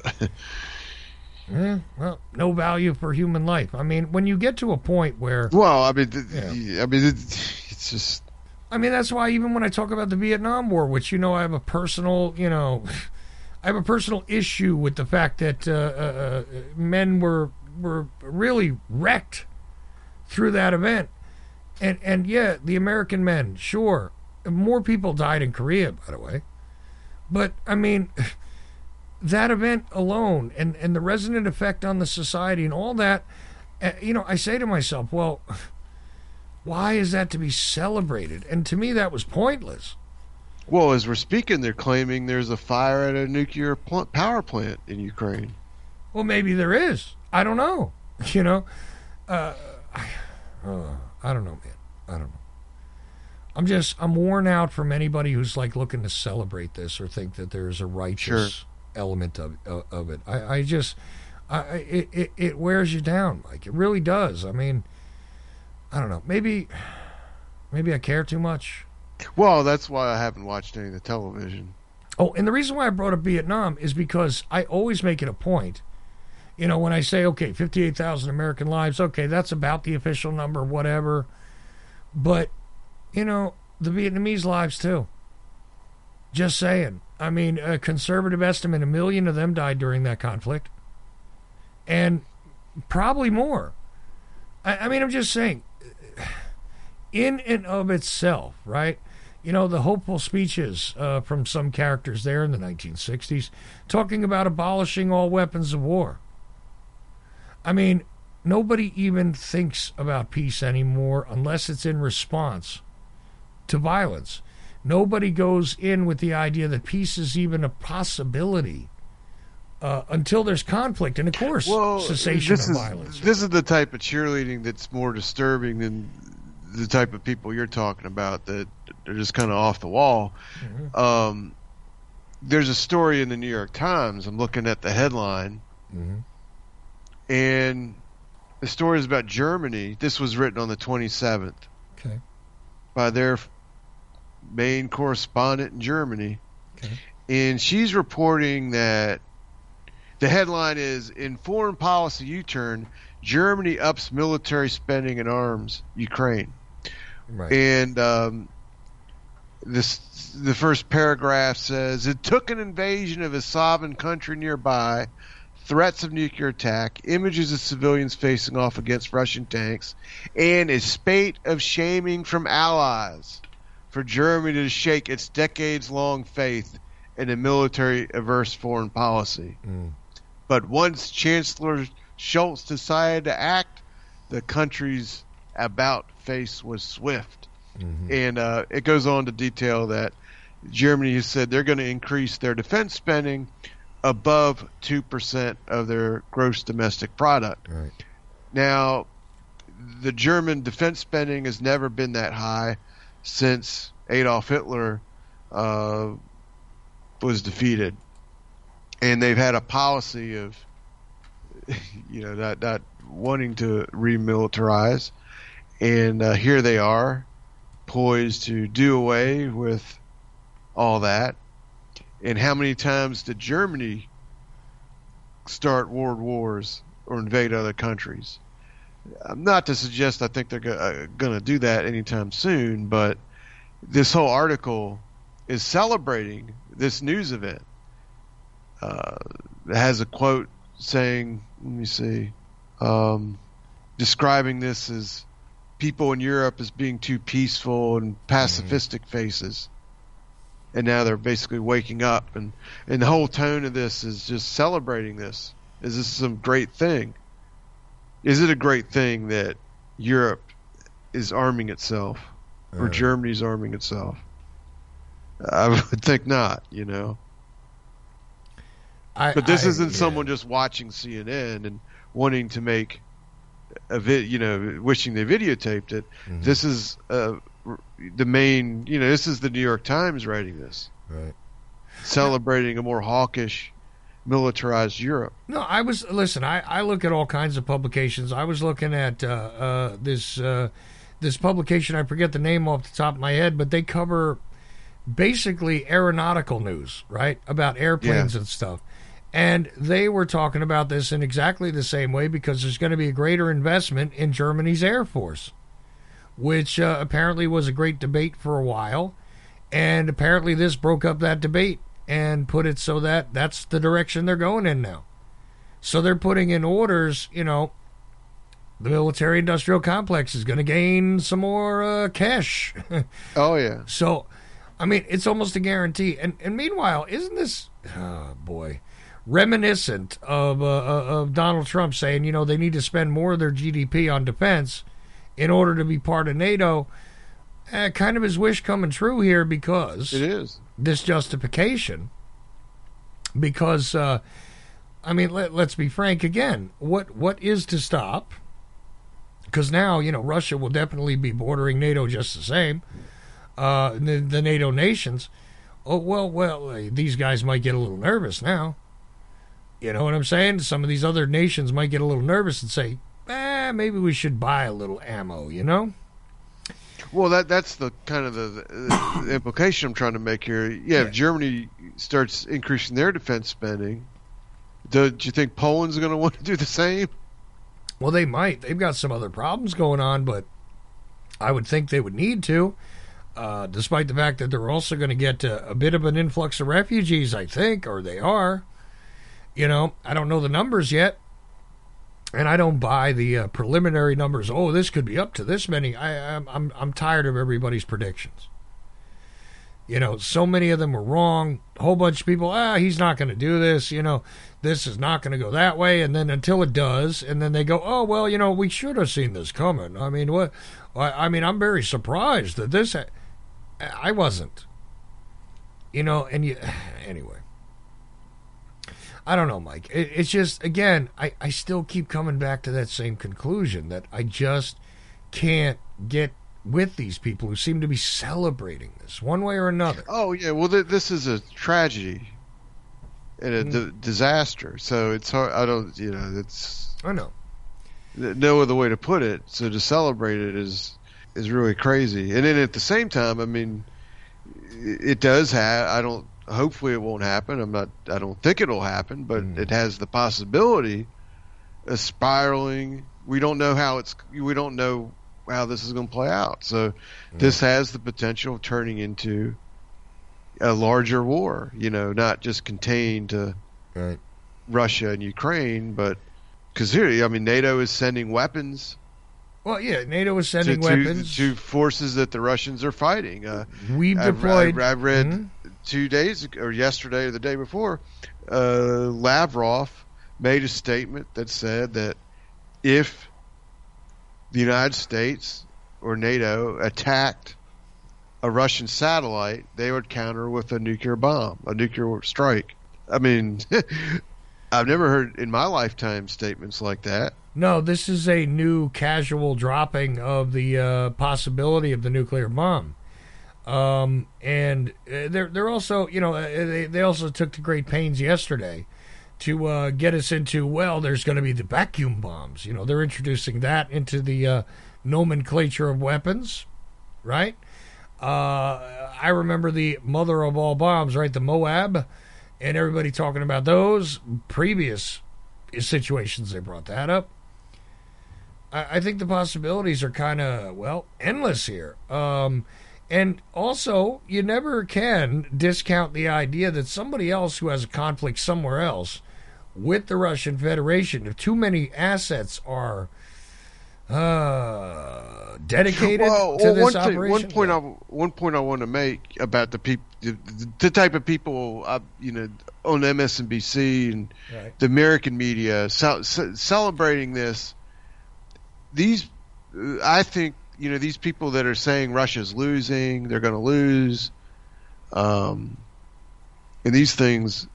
Yeah, well, no value for human life. I mean, when you get to a point where... Well, I mean, th- yeah. I mean, it, it's just... I mean, that's why even when I talk about the Vietnam War, which, you know, I have a personal, you know... I have a personal issue with the fact that uh, uh, men were were really wrecked through that event. And and yeah, the American men, sure. More people died in Korea, by the way. But, I mean, that event alone and, and the resonant effect on the society and all that, uh, you know, I say to myself, well, why is that to be celebrated? And to me, that was pointless. Well, as we're speaking, they're claiming there's a fire at a nuclear pl- power plant in Ukraine. Well, maybe there is. I don't know. You know? Uh, I, uh, I don't know, man. I don't know. I'm just, I'm worn out from anybody who's like looking to celebrate this or think that there's a righteous Sure. element of of, of it. I, I just, I it, it, it wears you down, Mike. It really does. I mean, I don't know. Maybe, maybe I care too much. Well, that's why I haven't watched any of the television. Oh, and the reason why I brought up Vietnam is because I always make it a point. You know, when I say, okay, fifty-eight thousand American lives, okay, that's about the official number, whatever. But, you know, the Vietnamese lives too. Just saying. I mean, a conservative estimate, a million of them died during that conflict. And probably more. I, I mean, I'm just saying, in and of itself, right? You know, the hopeful speeches uh, from some characters there in the nineteen sixties talking about abolishing all weapons of war. I mean, nobody even thinks about peace anymore unless it's in response to violence. Nobody goes in with the idea that peace is even a possibility uh, until there's conflict and, of course, Well, cessation of this is, violence. This is the type of cheerleading that's more disturbing than the type of people you're talking about that are just kind of off the wall. Mm-hmm. Um, there's a story in the New York Times. I'm looking at the headline. Mm-hmm. And the story is about Germany. This was written on the twenty-seventh Okay. by their main correspondent in Germany. Okay. And she's reporting that the headline is, "In Foreign Policy U-Turn, Germany ups military spending in arms, Ukraine." Right. And um, this the first paragraph says, "It took an invasion of a sovereign country nearby, threats of nuclear attack, images of civilians facing off against Russian tanks, and a spate of shaming from allies for Germany to shake its decades-long faith in a military-averse foreign policy." Mm. But once Chancellor Scholz decided to act, the country's about face was swift. Mm-hmm. And uh, it goes on to detail that Germany has said they're going to increase their defense spending above two percent of their gross domestic product. Right. Now, the German defense spending has never been that high since Adolf Hitler uh, was defeated. And they've had a policy of, you know, not, not wanting to remilitarize. And uh, here they are, poised to do away with all that. And how many times did Germany start world wars or invade other countries? Not to suggest I think they're go- uh, going to do that anytime soon, but this whole article is celebrating this news event. Uh, it has a quote saying, let me see, um, describing this as people in Europe as being too peaceful and pacifistic mm-hmm. faces. And now they're basically waking up. And, and the whole tone of this is just celebrating this. Is this some great thing? Is it a great thing that Europe is arming itself or uh, Germany's arming itself? I would think not, you know. I, but this I, isn't yeah. someone just watching C N N and wanting to make a vid, you know, wishing they videotaped it. Mm-hmm. This is uh, the main, you know, this is the New York Times writing this, right? Celebrating a more hawkish, militarized Europe. No, I was listen. I, I look at all kinds of publications. I was looking at uh, uh, this uh, this publication. I forget the name off the top of my head, but they cover basically aeronautical news, right, about airplanes yeah. and stuff. And they were talking about this in exactly the same way because there's going to be a greater investment in Germany's Air Force, which uh, apparently was a great debate for a while. And apparently this broke up that debate and put it so that that's the direction they're going in now. So they're putting in orders, you know, the military-industrial complex is going to gain some more uh, cash. Oh, yeah. So, I mean, it's almost a guarantee. And, and meanwhile, isn't this, oh, boy, reminiscent of uh, of Donald Trump saying, you know, they need to spend more of their G D P on defense in order to be part of NATO. Uh, kind of his wish coming true here because it is this justification. Because, uh, I mean, let, let's be frank again. What what is to stop? Because now, you know, Russia will definitely be bordering NATO just the same. Uh, the, the NATO nations. Oh, well, well, these guys might get a little nervous now. You know what I'm saying? Some of these other nations might get a little nervous and say, eh, maybe we should buy a little ammo, you know? Well, that that's the kind of the, the, the implication I'm trying to make here. Yeah, yeah, if Germany starts increasing their defense spending, do, do you think Poland's going to want to do the same? Well, they might. They've got some other problems going on, but I would think they would need to, uh, despite the fact that they're also going to get a, a bit of an influx of refugees, I think, or they are. You know, I don't know the numbers yet, and I don't buy the uh, preliminary numbers. Oh, this could be up to this many. I, I'm I'm I'm tired of everybody's predictions. You know, so many of them were wrong. A whole bunch of people, ah, he's not going to do this. You know, this is not going to go that way. And then until it does, and then they go, oh, well, you know, we should have seen this coming. I mean, what? I, I mean, I'm very surprised that this. Ha- I wasn't. You know, and you anyway. I don't know, Mike. It, it's just, again, I, I still keep coming back to that same conclusion that I just can't get with these people who seem to be celebrating this one way or another. Oh, yeah. Well, th- this is a tragedy and a mm-hmm. d- disaster. So it's hard. I don't, you know, it's. I know. No other way to put it. So to celebrate it is is really crazy. And then at the same time, I mean, it does have, I don't, hopefully it won't happen. I'm not. I don't think it'll happen, but mm. it has the possibility of spiraling. We don't know how it's. We don't know how this is going to play out. So mm. this has the potential of turning into a larger war. You know, not just contained to right. Russia and Ukraine, but because here, I mean, NATO is sending weapons. Well, yeah, NATO is sending to, weapons to, to forces that the Russians are fighting. Uh, We've deployed. I've, I've read. Mm-hmm. Two days ago, or yesterday or the day before, uh, Lavrov made a statement that said that if the United States or NATO attacked a Russian satellite, they would counter with a nuclear bomb, a nuclear strike. I mean, I've never heard in my lifetime statements like that. No, this is a new casual dropping of the uh, possibility of the nuclear bomb. Um, and uh, they're they're also, you know, uh, they they also took the great pains yesterday to uh, get us into, well, there's going to be the vacuum bombs. You know, they're introducing that into the uh, nomenclature of weapons, right? Uh, I remember the mother of all bombs, right? The Moab, and everybody talking about those previous situations. They brought that up. I, I think the possibilities are kind of, well, endless here. Um, and also, you never can discount the idea that somebody else who has a conflict somewhere else with the Russian Federation, if too many assets are uh, dedicated well, to well, this one thing, operation. one point, I, one point I want to make about the people, the, the type of people, uh, you know, on M S N B C and Right. the American media ce- ce- celebrating this. These, I think, you know, these people that are saying Russia's losing, they're going to lose, um, and these things.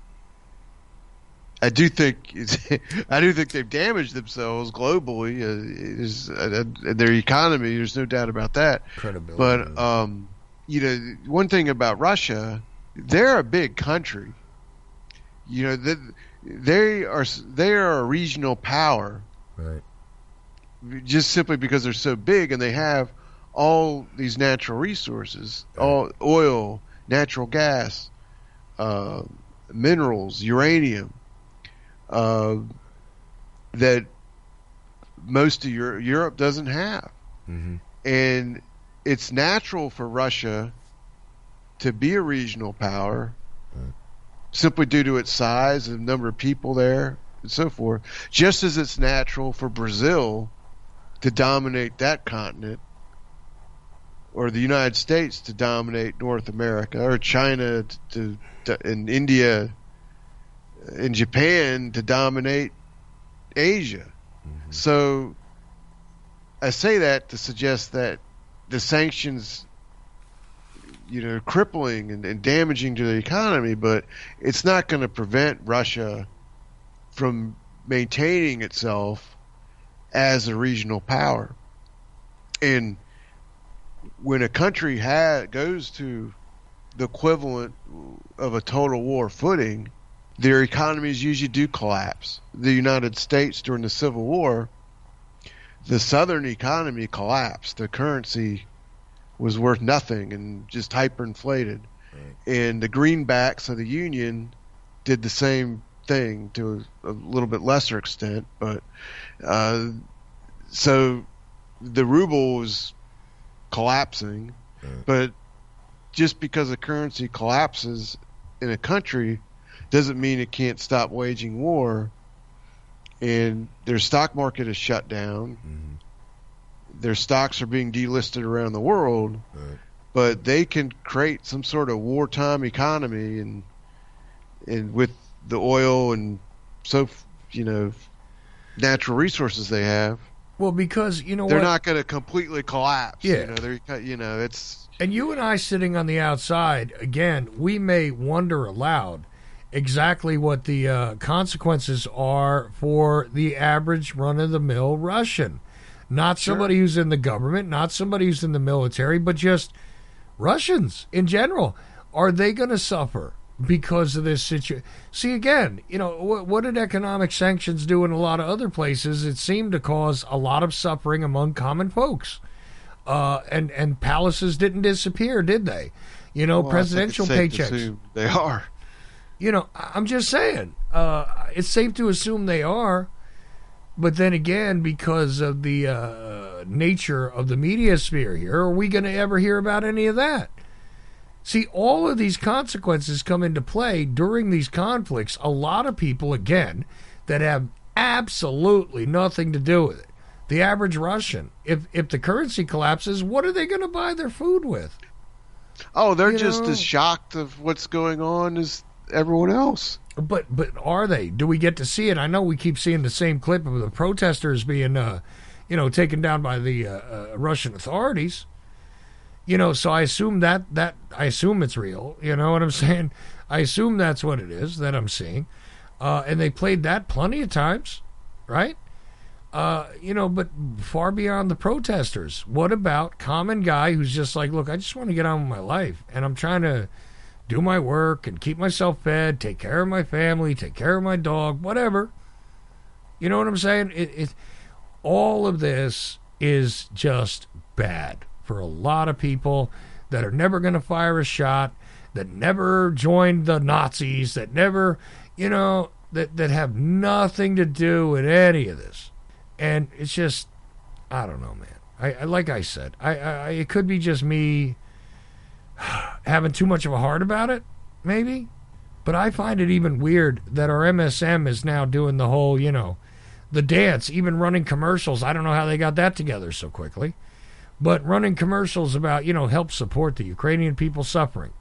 I do think it's, I do think they've damaged themselves globally. Uh, is uh, their economy? There's no doubt about that. Credibility. But um, you know, one thing about Russia, they're a big country. You know, they, they are they are a regional power. Right. Just simply because they're so big and they have all these natural resources, Right. all oil, natural gas, uh, minerals, uranium. Uh, that most of Europe, Europe doesn't have. Mm-hmm. And it's natural for Russia to be a regional power Right. simply due to its size and number of people there and so forth, just as it's natural for Brazil to dominate that continent, or the United States to dominate North America, or China to, to, to and India in Japan to dominate Asia. Mm-hmm. So I say that to suggest that the sanctions, you know, crippling and, and damaging to the economy, but it's not going to prevent Russia from maintaining itself as a regional power. And when a country ha- goes to the equivalent of a total war footing, their economies usually do collapse. The United States during the Civil War, the Southern economy collapsed. The currency was worth nothing and just hyperinflated. Right. And the greenbacks of the Union did the same thing to a, a little bit lesser extent. But uh, so the ruble was collapsing. Right. But just because the currency collapses in a country doesn't mean it can't stop waging war. And their stock market is shut down. Mm-hmm. Their stocks are being delisted around the world. Right. But they can create some sort of wartime economy, and and with the oil and so you know natural resources they have. Well, because you know they're what? not going to completely collapse. Yeah. You know, they're you know it's. And you and I sitting on the outside again, we may wonder aloud exactly what the uh, consequences are for the average run-of-the-mill Russian. Not Sure. somebody who's in the government, not somebody who's in the military, but just Russians in general. Are they going to suffer because of this situation? See, again, you know, what, what did economic sanctions do in a lot of other places? It seemed to cause a lot of suffering among common folks. Uh, and, and palaces didn't disappear, did they? You know, Well, presidential I think it's safe to paychecks. assume they are. You know, I'm just saying, uh, it's safe to assume they are. But then again, because of the uh, nature of the media sphere here, are we going to ever hear about any of that? See, all of these consequences come into play during these conflicts. A lot of people, again, that have absolutely nothing to do with it. The average Russian, if if the currency collapses, what are they going to buy their food with? Oh, they're You just know- as shocked of what's going on as everyone else. But but are they? Do we get to see it? I know we keep seeing the same clip of the protesters being, uh, you know, taken down by the uh, uh, Russian authorities. You know, so I assume that, that, I assume it's real. You know what I'm saying? I assume that's what it is that I'm seeing. Uh, and they played that plenty of times, right? Uh, you know, but far beyond the protesters. What about common guy who's just like, look, I just want to get on with my life, and I'm trying to do my work and keep myself fed, take care of my family, take care of my dog, whatever. You know what I'm saying? It, it, all of this is just bad for a lot of people that are never going to fire a shot, that never joined the Nazis, that never, you know, that, that have nothing to do with any of this. And it's just, I don't know, man. I, I like I said, I, I it could be just me having too much of a heart about it, maybe. But I find it even weird that our M S M is now doing the whole, you know, the dance, even running commercials. I don't know how they got that together so quickly. But running commercials about, you know, help support the Ukrainian people suffering.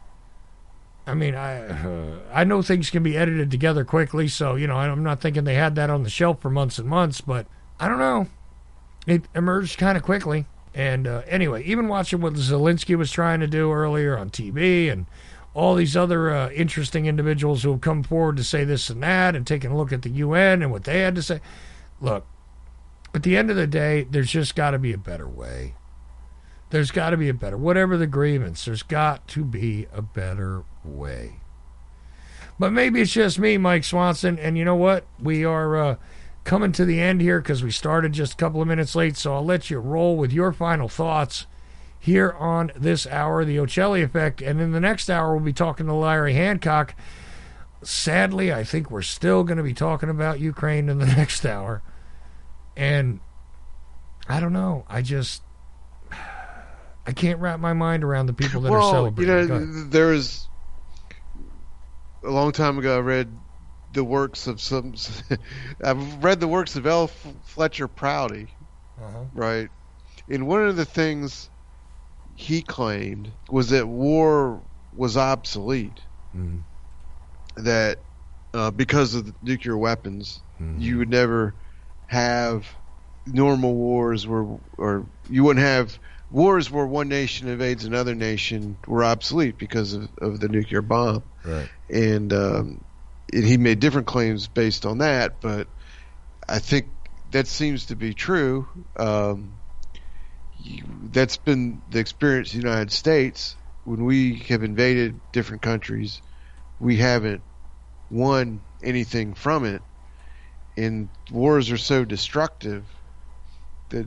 I mean, I uh, I know things can be edited together quickly, so, you know, I'm not thinking they had that on the shelf for months and months, but I don't know. It emerged kind of quickly. And uh, anyway, even watching what Zelensky was trying to do earlier on T V and all these other uh, interesting individuals who have come forward to say this and that and taking a look at the U N and what they had to say. Look, at the end of the day, there's just got to be a better way. There's got to be a better, whatever the grievance, there's got to be a better way. But maybe it's just me, Mike Swanson, and you know what? We are uh, coming to the end here because we started just a couple of minutes late, so I'll let you roll with your final thoughts here on this hour, the Ocelli Effect, and in the next hour we'll be talking to Larry Hancock. Sadly, I think we're still going to be talking about Ukraine in the next hour, and I don't know, I just... I can't wrap my mind around the people that well, are celebrating. You know, there was a long time ago. I read the works of some. I've read the works of L. Fletcher Prouty, uh-huh. right? And one of the things he claimed was that war was obsolete. Mm-hmm. That uh, because of the nuclear weapons, mm-hmm. you would never have normal wars, where or you wouldn't have. Wars where one nation invades another nation were obsolete because of, of the nuclear bomb. Right. And, um, and he made different claims based on that, but I think that seems to be true. Um, you, that's been the experience of the United States. When we have invaded different countries, we haven't won anything from it. And wars are so destructive that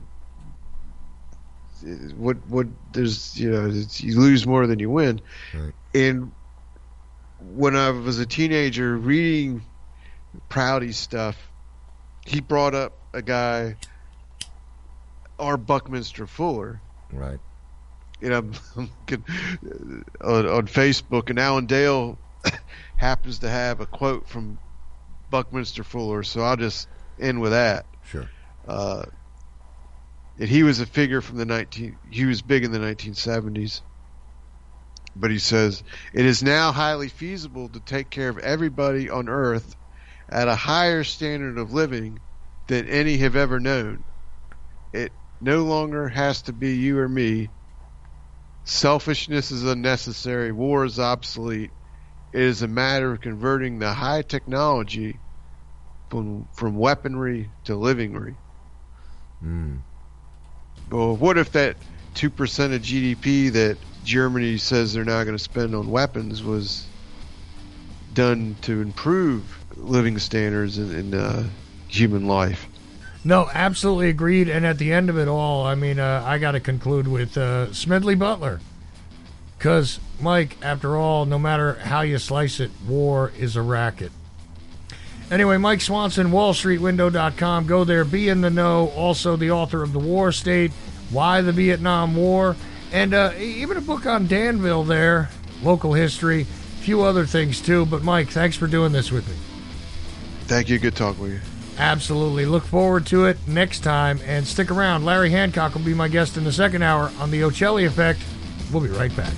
What what there's you know you lose more than you win, right. And when I was a teenager reading Prouty's stuff, he brought up a guy, R. Buckminster Fuller, right? And I'm, I'm on, on Facebook, and Alan Dale happens to have a quote from Buckminster Fuller, so I'll just end with that. Sure. Uh, And he was a figure from the nineteen. He was big in the nineteen seventies. But he says it is now highly feasible to take care of everybody on Earth at a higher standard of living than any have ever known. It no longer has to be you or me. Selfishness is unnecessary. War is obsolete. It is a matter of converting the high technology from from weaponry to livingry. Hmm. Well, what if that two percent of G D P that Germany says they're now going to spend on weapons was done to improve living standards in, in uh, human life? No, absolutely agreed. And at the end of it all, I mean, uh, I got to conclude with uh, Smedley Butler. Because, Mike, after all, no matter how you slice it, war is a racket. Anyway, Mike Swanson, wall street window dot com. Go there, be in the know. Also, the author of The War State, Why the Vietnam War, and uh, even a book on Danville there, local history, a few other things too. But, Mike, thanks for doing this with me. Thank you. Good talk with you. Absolutely. Look forward to it next time, and stick around. Larry Hancock will be my guest in the second hour on the Ocelli Effect. We'll be right back.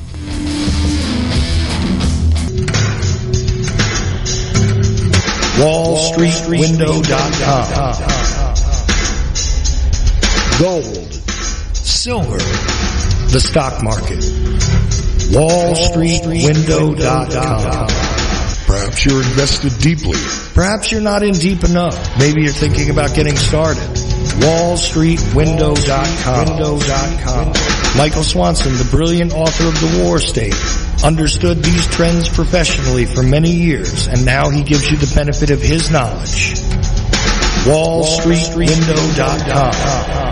wall street window dot com. Gold, silver, the stock market. Wall Street Window dot com. Perhaps you're invested deeply. Perhaps you're not in deep enough. Maybe you're thinking about getting started. Wall Street Window dot com. Michael Swanson, the brilliant author of The War State, understood these trends professionally for many years, and now he gives you the benefit of his knowledge. Wall Street Window dot com.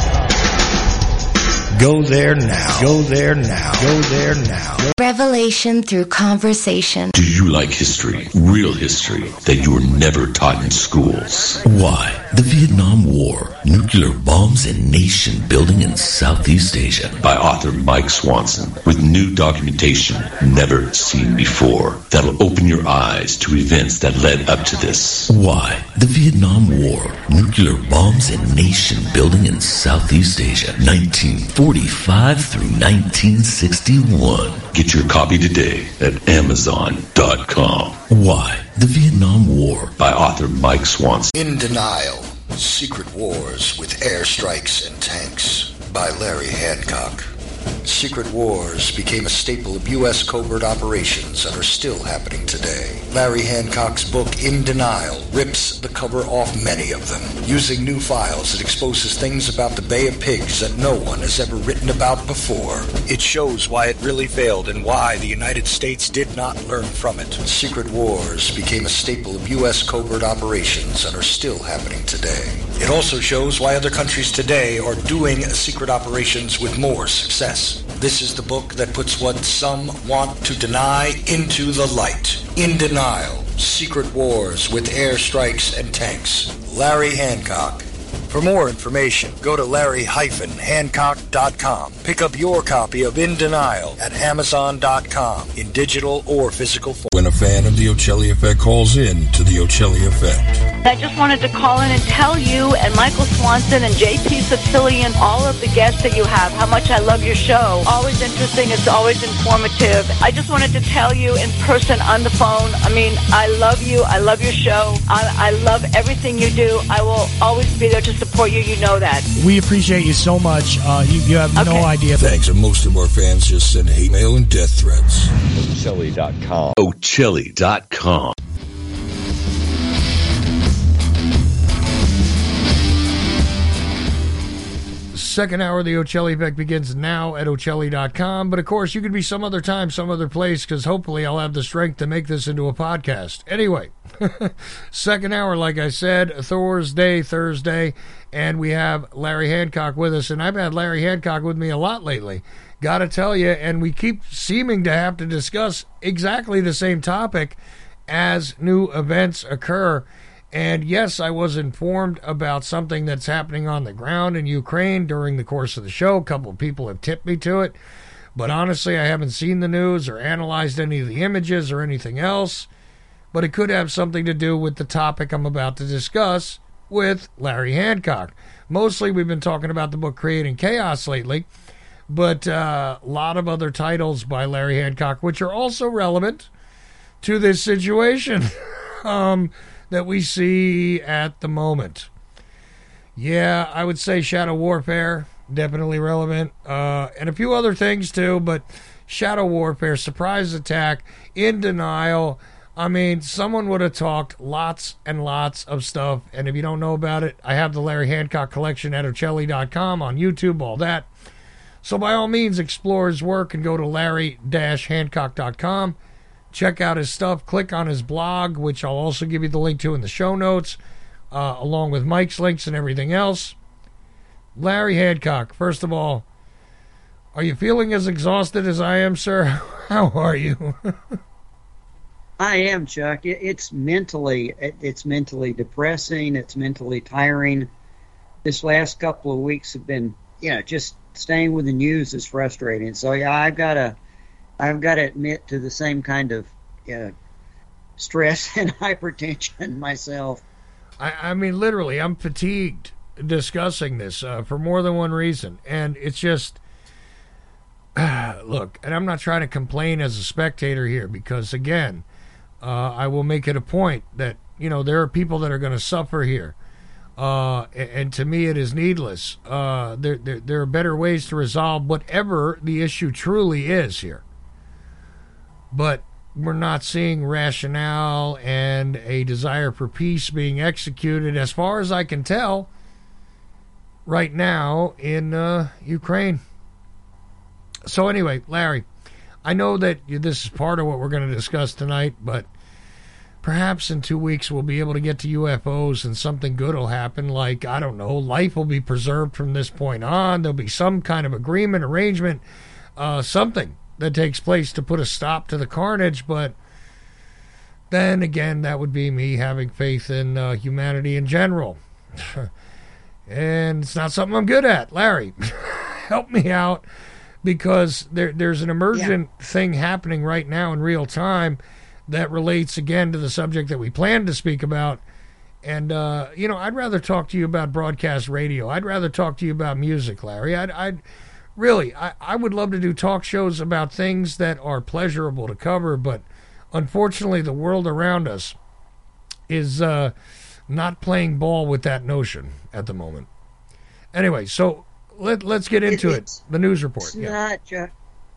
Go there now. Go there now. Go there now. Revelation through conversation. Do you like history, real history, that you were never taught in schools? Why? The Vietnam War, nuclear bombs and nation building in Southeast Asia, by author Mike Swanson, with new documentation never seen before that'll open your eyes to events that led up to this. Why? The Vietnam War, nuclear bombs and nation building in Southeast Asia, nineteen forty-five through nineteen sixty-one. Get your copy today at Amazon dot com. Why? The Vietnam War, by author Mike Swanson. In Denial, Secret Wars with Airstrikes and Tanks, by Larry Hancock. Secret wars became a staple of U S covert operations and are still happening today. Larry Hancock's book, In Denial, rips the cover off many of them. Using new files, it exposes things about the Bay of Pigs that no one has ever written about before. It shows why it really failed and why the United States did not learn from it. Secret wars became a staple of U S covert operations and are still happening today. It also shows why other countries today are doing secret operations with more success. This is the book that puts what some want to deny into the light. In Denial, Secret Wars with Airstrikes and Tanks. Larry Hancock. For more information, go to Larry Hancock dot com. Pick up your copy of In Denial at Amazon dot com in digital or physical form. When a fan of the Ocelli Effect calls in to the Ocelli Effect. I just wanted to call in and tell you and Michael Swanson and J P Sotillian, all of the guests that you have, how much I love your show. Always interesting. It's always informative. I just wanted to tell you in person on the phone, I mean, I love you. I love your show. I, I love everything you do. I will always be there to support you. You know that. We appreciate you so much. Uh, you, you have okay. no idea. Thanks. And most of our fans just send hate mail and death threats. Ocelli dot com. Ocelli dot com. Second hour of the Ocelli Effect begins now at Ocelli dot com. But, of course, you could be some other time, some other place, because hopefully I'll have the strength to make this into a podcast. Anyway, second hour, like I said, Thursday, Thursday, and we have Larry Hancock with us. And I've had Larry Hancock with me a lot lately, got to tell you, and we keep seeming to have to discuss exactly the same topic as new events occur. And yes, I was informed about something that's happening on the ground in Ukraine during the course of the show. A couple of people have tipped me to it. But honestly, I haven't seen the news or analyzed any of the images or anything else. But it could have something to do with the topic I'm about to discuss with Larry Hancock. Mostly we've been talking about the book Creating Chaos lately. But uh, a lot of other titles by Larry Hancock, which are also relevant to this situation. um... that we see at the moment. Yeah, I would say Shadow Warfare, definitely relevant, uh, and a few other things too, but Shadow Warfare, Surprise Attack, In Denial. I mean, someone would have talked lots and lots of stuff, and if you don't know about it, I have the Larry Hancock collection at Ocelli dot com on YouTube, all that. So by all means, explore his work and go to Larry Hancock dot com. Check out his stuff. Click on his blog, which I'll also give you the link to in the show notes, uh, along with Mike's links and everything else. Larry Hancock, first of all, are you feeling as exhausted as I am, sir? How are you? I am, Chuck. It's mentally, it's mentally depressing. It's mentally tiring. This last couple of weeks have been, you know, just staying with the news is frustrating. So yeah, I've got to. I've got to admit to the same kind of uh, stress and hypertension myself. I, I mean, literally, I'm fatigued discussing this uh, for more than one reason. And it's just, uh, look, and I'm not trying to complain as a spectator here because, again, uh, I will make it a point that, you know, there are people that are going to suffer here. Uh, and, and to me, it is needless. Uh, there, there, there are better ways to resolve whatever the issue truly is here. But we're not seeing rationale and a desire for peace being executed, as far as I can tell, right now in uh, Ukraine. So anyway, Larry, I know that this is part of what we're going to discuss tonight, but perhaps in two weeks we'll be able to get to U F Os and something good will happen, like, I don't know, life will be preserved from this point on. There'll be some kind of agreement, arrangement, uh, something that takes place to put a stop to the carnage. But then again, that would be me having faith in uh, humanity in general. And it's not something I'm good at. Larry, help me out, because there, there's an emergent yeah. thing happening right now in real time that relates again to the subject that we planned to speak about. And, uh, you know, I'd rather talk to you about broadcast radio. I'd rather talk to you about music, Larry. I'd, I'd really, I, I would love to do talk shows about things that are pleasurable to cover, but unfortunately the world around us is uh, not playing ball with that notion at the moment. Anyway, so let, let's get into it. it. The news report. It's yeah. not, uh,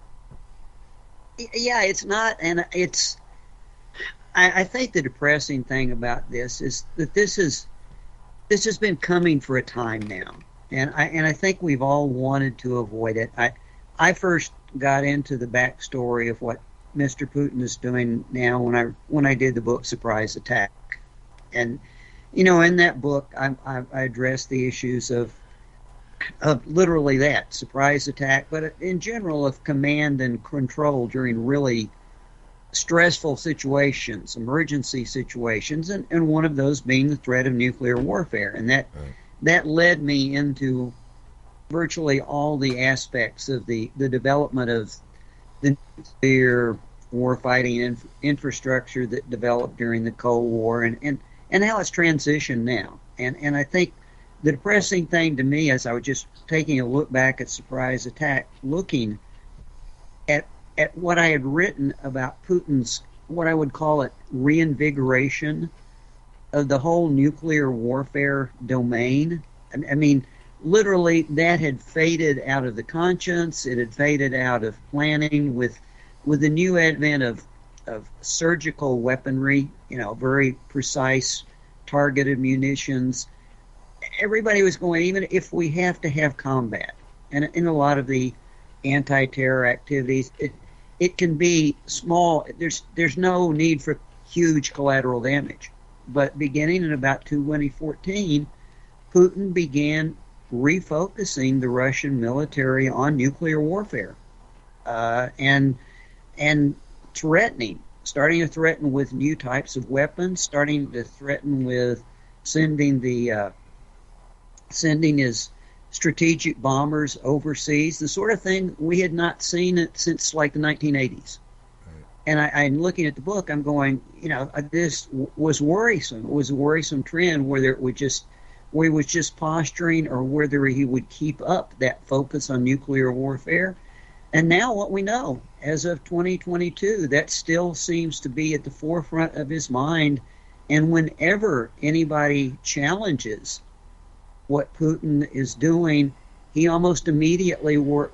yeah, it's not, and it's, I, I think the depressing thing about this is that this is, this has been coming for a time now. And I and I think we've all wanted to avoid it. I I first got into the backstory of what Mister Putin is doing now when I when I did the book Surprise Attack, and you know in that book I I, I addressed the issues of of literally that surprise attack, but in general of command and control during really stressful situations, emergency situations, and, and one of those being the threat of nuclear warfare, and that. Right. That led me into virtually all the aspects of the, the development of the nuclear warfighting inf- infrastructure that developed during the Cold War, and, and, and how it's transitioned now. And and I think the depressing thing to me, as I was just taking a look back at Surprise Attack, looking at at what I had written about Putin's, what I would call it, reinvigoration of the whole nuclear warfare domain. I mean, literally, that had faded out of the conscience. It had faded out of planning with with the new advent of of surgical weaponry, you know, very precise, targeted munitions. Everybody was going, even if we have to have combat. And in a lot of the anti-terror activities, it it can be small. There's there's no need for huge collateral damage. But beginning in about twenty fourteen, Putin began refocusing the Russian military on nuclear warfare, uh, and and threatening, starting to threaten with new types of weapons, starting to threaten with sending the uh, sending his strategic bombers overseas, the sort of thing we had not seen it since like the nineteen eighties. And I, I'm looking at the book, I'm going, you know, this w- was worrisome. It was a worrisome trend, whether it would just, where he was just posturing or whether he would keep up that focus on nuclear warfare. And now what we know, as of twenty twenty-two, that still seems to be at the forefront of his mind. And whenever anybody challenges what Putin is doing, he almost immediately wor-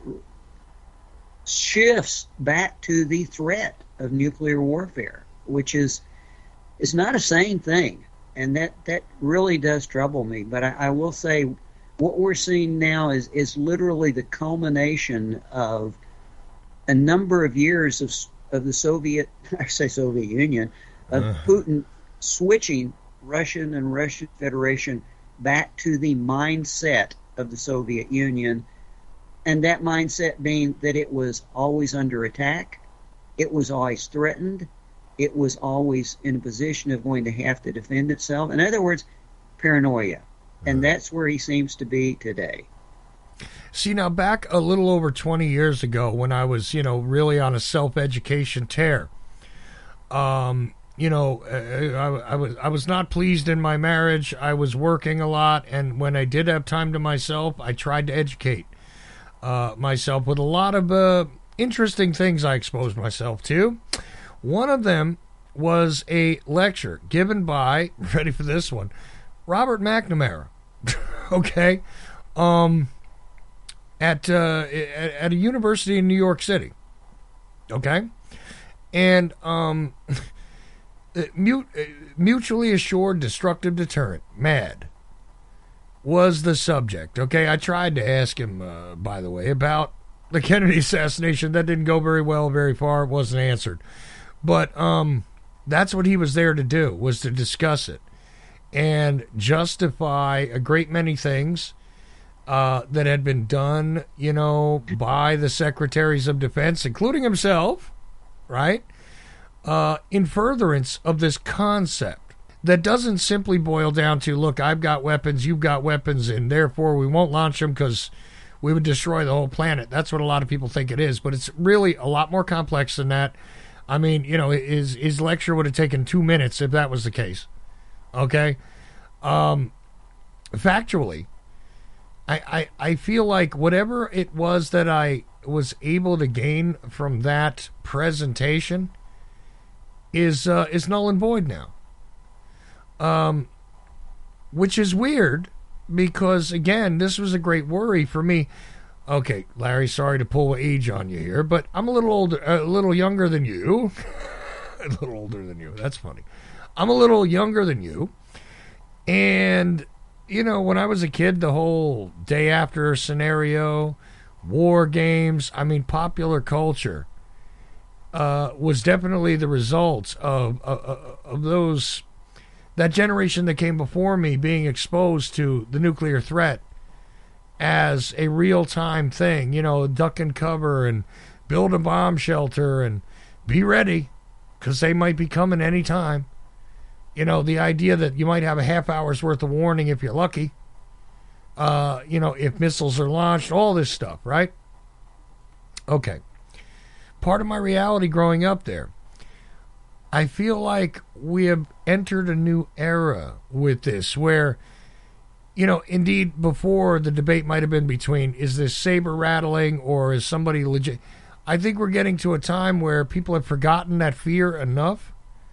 shifts back to the threat of nuclear warfare, which is is not a sane thing, and that, that really does trouble me. But I, I will say, what we're seeing now is is literally the culmination of a number of years of of the Soviet, I say Soviet Union, of uh. Putin switching Russian and Russian Federation back to the mindset of the Soviet Union, and that mindset being that it was always under attack. It was always threatened. It was always in a position of going to have to defend itself. In other words, paranoia. And that's where he seems to be today. See, now back a little over twenty years ago when I was, you know, really on a self-education tear, um, you know, I, I was I was not pleased in my marriage. I was working a lot. And when I did have time to myself, I tried to educate uh, myself with a lot of uh, interesting things I exposed myself to. One of them was a lecture given by, ready for this one, Robert McNamara, okay, um, at, uh, at at a university in New York City. Okay, and um, mut- mutually assured destructive deterrent, MAD, was the subject. Okay, I tried to ask him, uh, by the way, about the Kennedy assassination. That didn't go very well, very far. It wasn't answered. But um, that's what he was there to do, was to discuss it and justify a great many things uh, that had been done, you know, by the secretaries of defense, including himself, right, uh, in furtherance of this concept that doesn't simply boil down to, look, I've got weapons, you've got weapons, and therefore we won't launch them because we would destroy the whole planet. That's what a lot of people think it is, but it's really a lot more complex than that. I mean, you know, his, his lecture would have taken two minutes if that was the case. Okay? Um, factually, I, I, I feel like whatever it was that I was able to gain from that presentation is uh, is null and void now. Um, which is weird because, again, this was a great worry for me. Okay, Larry, sorry to pull age on you here, but I'm a little older, a little younger than you. A little older than you. That's funny. I'm a little younger than you. And, you know, when I was a kid, the whole day after scenario, war games, I mean, popular culture uh, was definitely the result of, of, of those, that generation that came before me being exposed to the nuclear threat as a real-time thing, you know, duck and cover and build a bomb shelter and be ready because they might be coming any time. You know, the idea that you might have a half hour's worth of warning if you're lucky, uh, you know, if missiles are launched, all this stuff, right? Okay. Part of my reality growing up there, I feel like we have entered a new era with this where, you know, indeed, before the debate might have been between, is this saber rattling or is somebody legit? I think we're getting to a time where people have forgotten that fear enough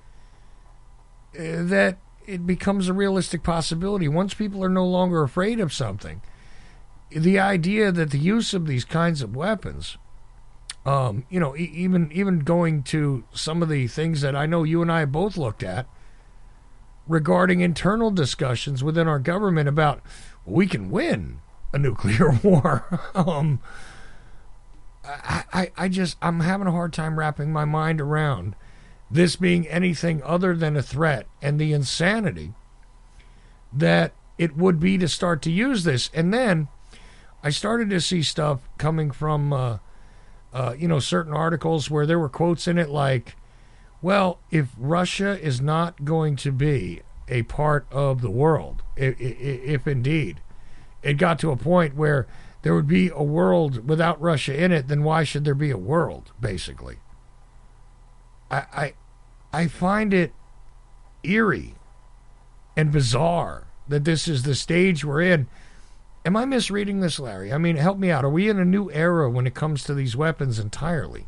uh, that it becomes a realistic possibility. Once people are no longer afraid of something, the idea that the use of these kinds of weapons, um, you know, e- even even going to some of the things that I know you and I have both looked at, regarding internal discussions within our government about, well, we can win a nuclear war. um, I, I, I just, I'm having a hard time wrapping my mind around this being anything other than a threat and the insanity that it would be to start to use this. And then I started to see stuff coming from, uh, uh, you know, certain articles where there were quotes in it like, well, if Russia is not going to be a part of the world, if, if indeed it got to a point where there would be a world without Russia in it, then why should there be a world, basically? I, I, I find it eerie and bizarre that this is the stage we're in. Am I misreading this, Larry? I mean, help me out. Are we in a new era when it comes to these weapons entirely?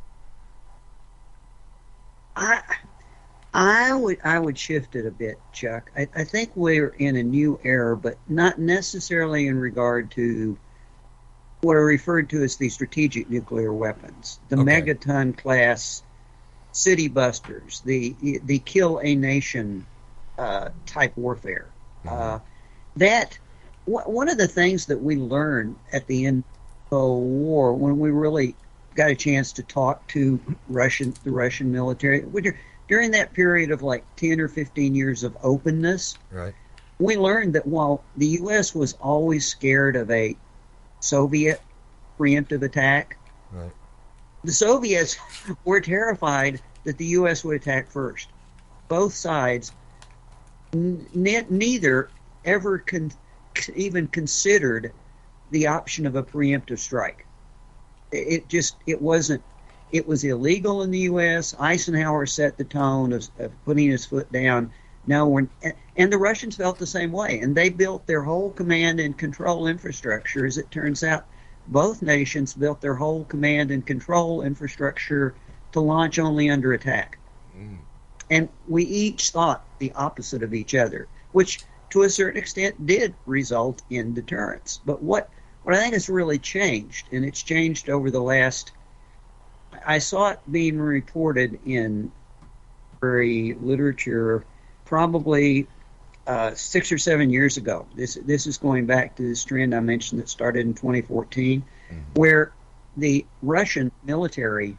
I I would I would shift it a bit, Chuck. I, I think we're in a new era, but not necessarily in regard to what are referred to as the strategic nuclear weapons, the okay. megaton class city busters, the the kill a nation uh, type warfare. Mm-hmm. Uh, that w- one of the things that we learned at the end of the war, when we really got a chance to talk to Russian the Russian military, during that period of like ten or fifteen years of openness, right, we learned that while the U S was always scared of a Soviet preemptive attack, right, the Soviets were terrified that the U S would attack first. Both sides, n- neither ever con- even considered the option of a preemptive strike. It just, it wasn't, it was illegal in the U S. Eisenhower set the tone of, of putting his foot down. No, we're, and the Russians felt the same way, and they built their whole command and control infrastructure. As it turns out, both nations built their whole command and control infrastructure to launch only under attack. Mm. And we each thought the opposite of each other, which to a certain extent, did result in deterrence. But what, what I think has really changed, and it's changed over the last, I saw it being reported in very literature probably uh, six or seven years ago. This this is going back to this trend I mentioned that started in twenty fourteen, mm-hmm. where the Russian military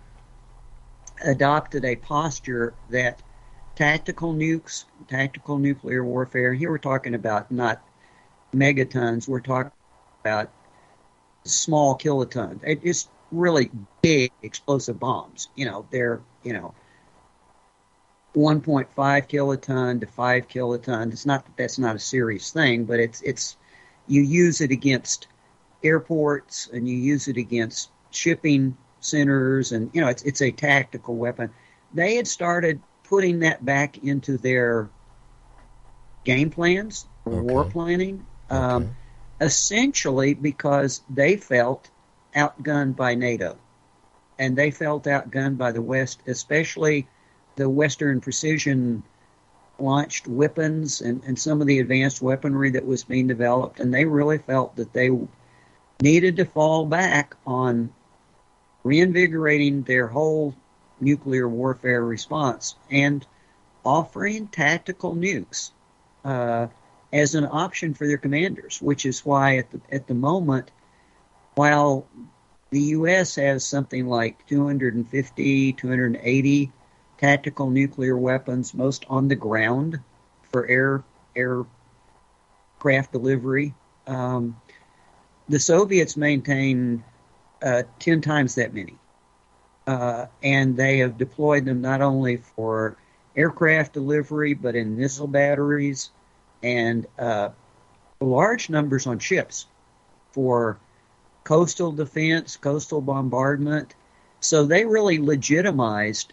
adopted a posture that tactical nukes, tactical nuclear warfare, here we're talking about not megatons, we're talking about small kilotons. It's really big explosive bombs. You know, they're, you know, one point five kiloton to five kiloton. It's not that that's not a serious thing, but it's, it's, you use it against airports and you use it against shipping centers, and, you know, it's, it's a tactical weapon. They had started putting that back into their game plans, okay. war planning, um, okay. essentially because they felt outgunned by NATO, and they felt outgunned by the West, especially the Western precision launched weapons and, and some of the advanced weaponry that was being developed, and they really felt that they needed to fall back on reinvigorating their whole nuclear warfare response and offering tactical nukes uh, as an option for their commanders, which is why at the, at the moment, while the U S has something like two hundred fifty, two hundred eighty tactical nuclear weapons, most on the ground for air aircraft delivery, um, the Soviets maintain uh, ten times that many. Uh, and they have deployed them not only for aircraft delivery, but in missile batteries and uh, large numbers on ships for coastal defense, coastal bombardment. So they really legitimized.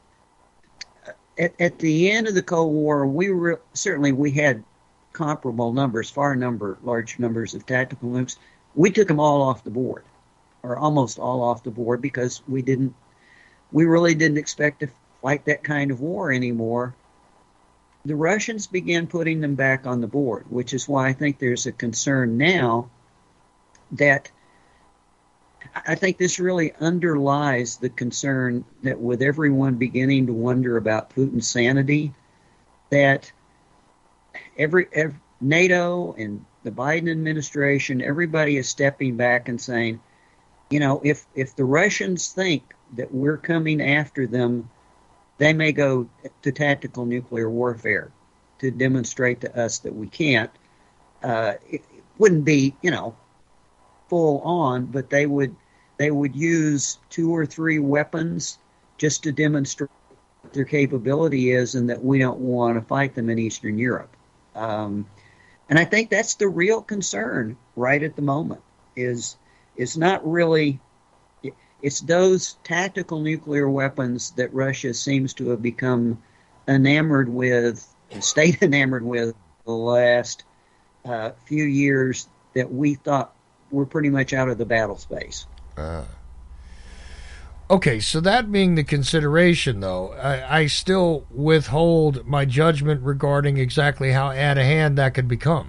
At, at the end of the Cold War, we were certainly we had comparable numbers, far number, large numbers of tactical nukes. We took them all off the board, or almost all off the board, because we didn't. We really didn't expect to fight that kind of war anymore. The Russians began putting them back on the board, which is why I think there's a concern now that I think this really underlies the concern that with everyone beginning to wonder about Putin's sanity, that every, every NATO and the Biden administration, everybody is stepping back and saying, you know, if, if the Russians think that we're coming after them, they may go to tactical nuclear warfare to demonstrate to us that we can't. Uh, it, it wouldn't be, you know, full on, but they would they would use two or three weapons just to demonstrate what their capability is, and that we don't want to fight them in Eastern Europe. Um, and I think that's the real concern right at the moment. Is is not really. It's those tactical nuclear weapons that Russia seems to have become enamored with, stayed enamored with the last uh, few years that we thought were pretty much out of the battle space. Uh. Okay, so that being the consideration, though, I, I still withhold my judgment regarding exactly how out of hand that could become.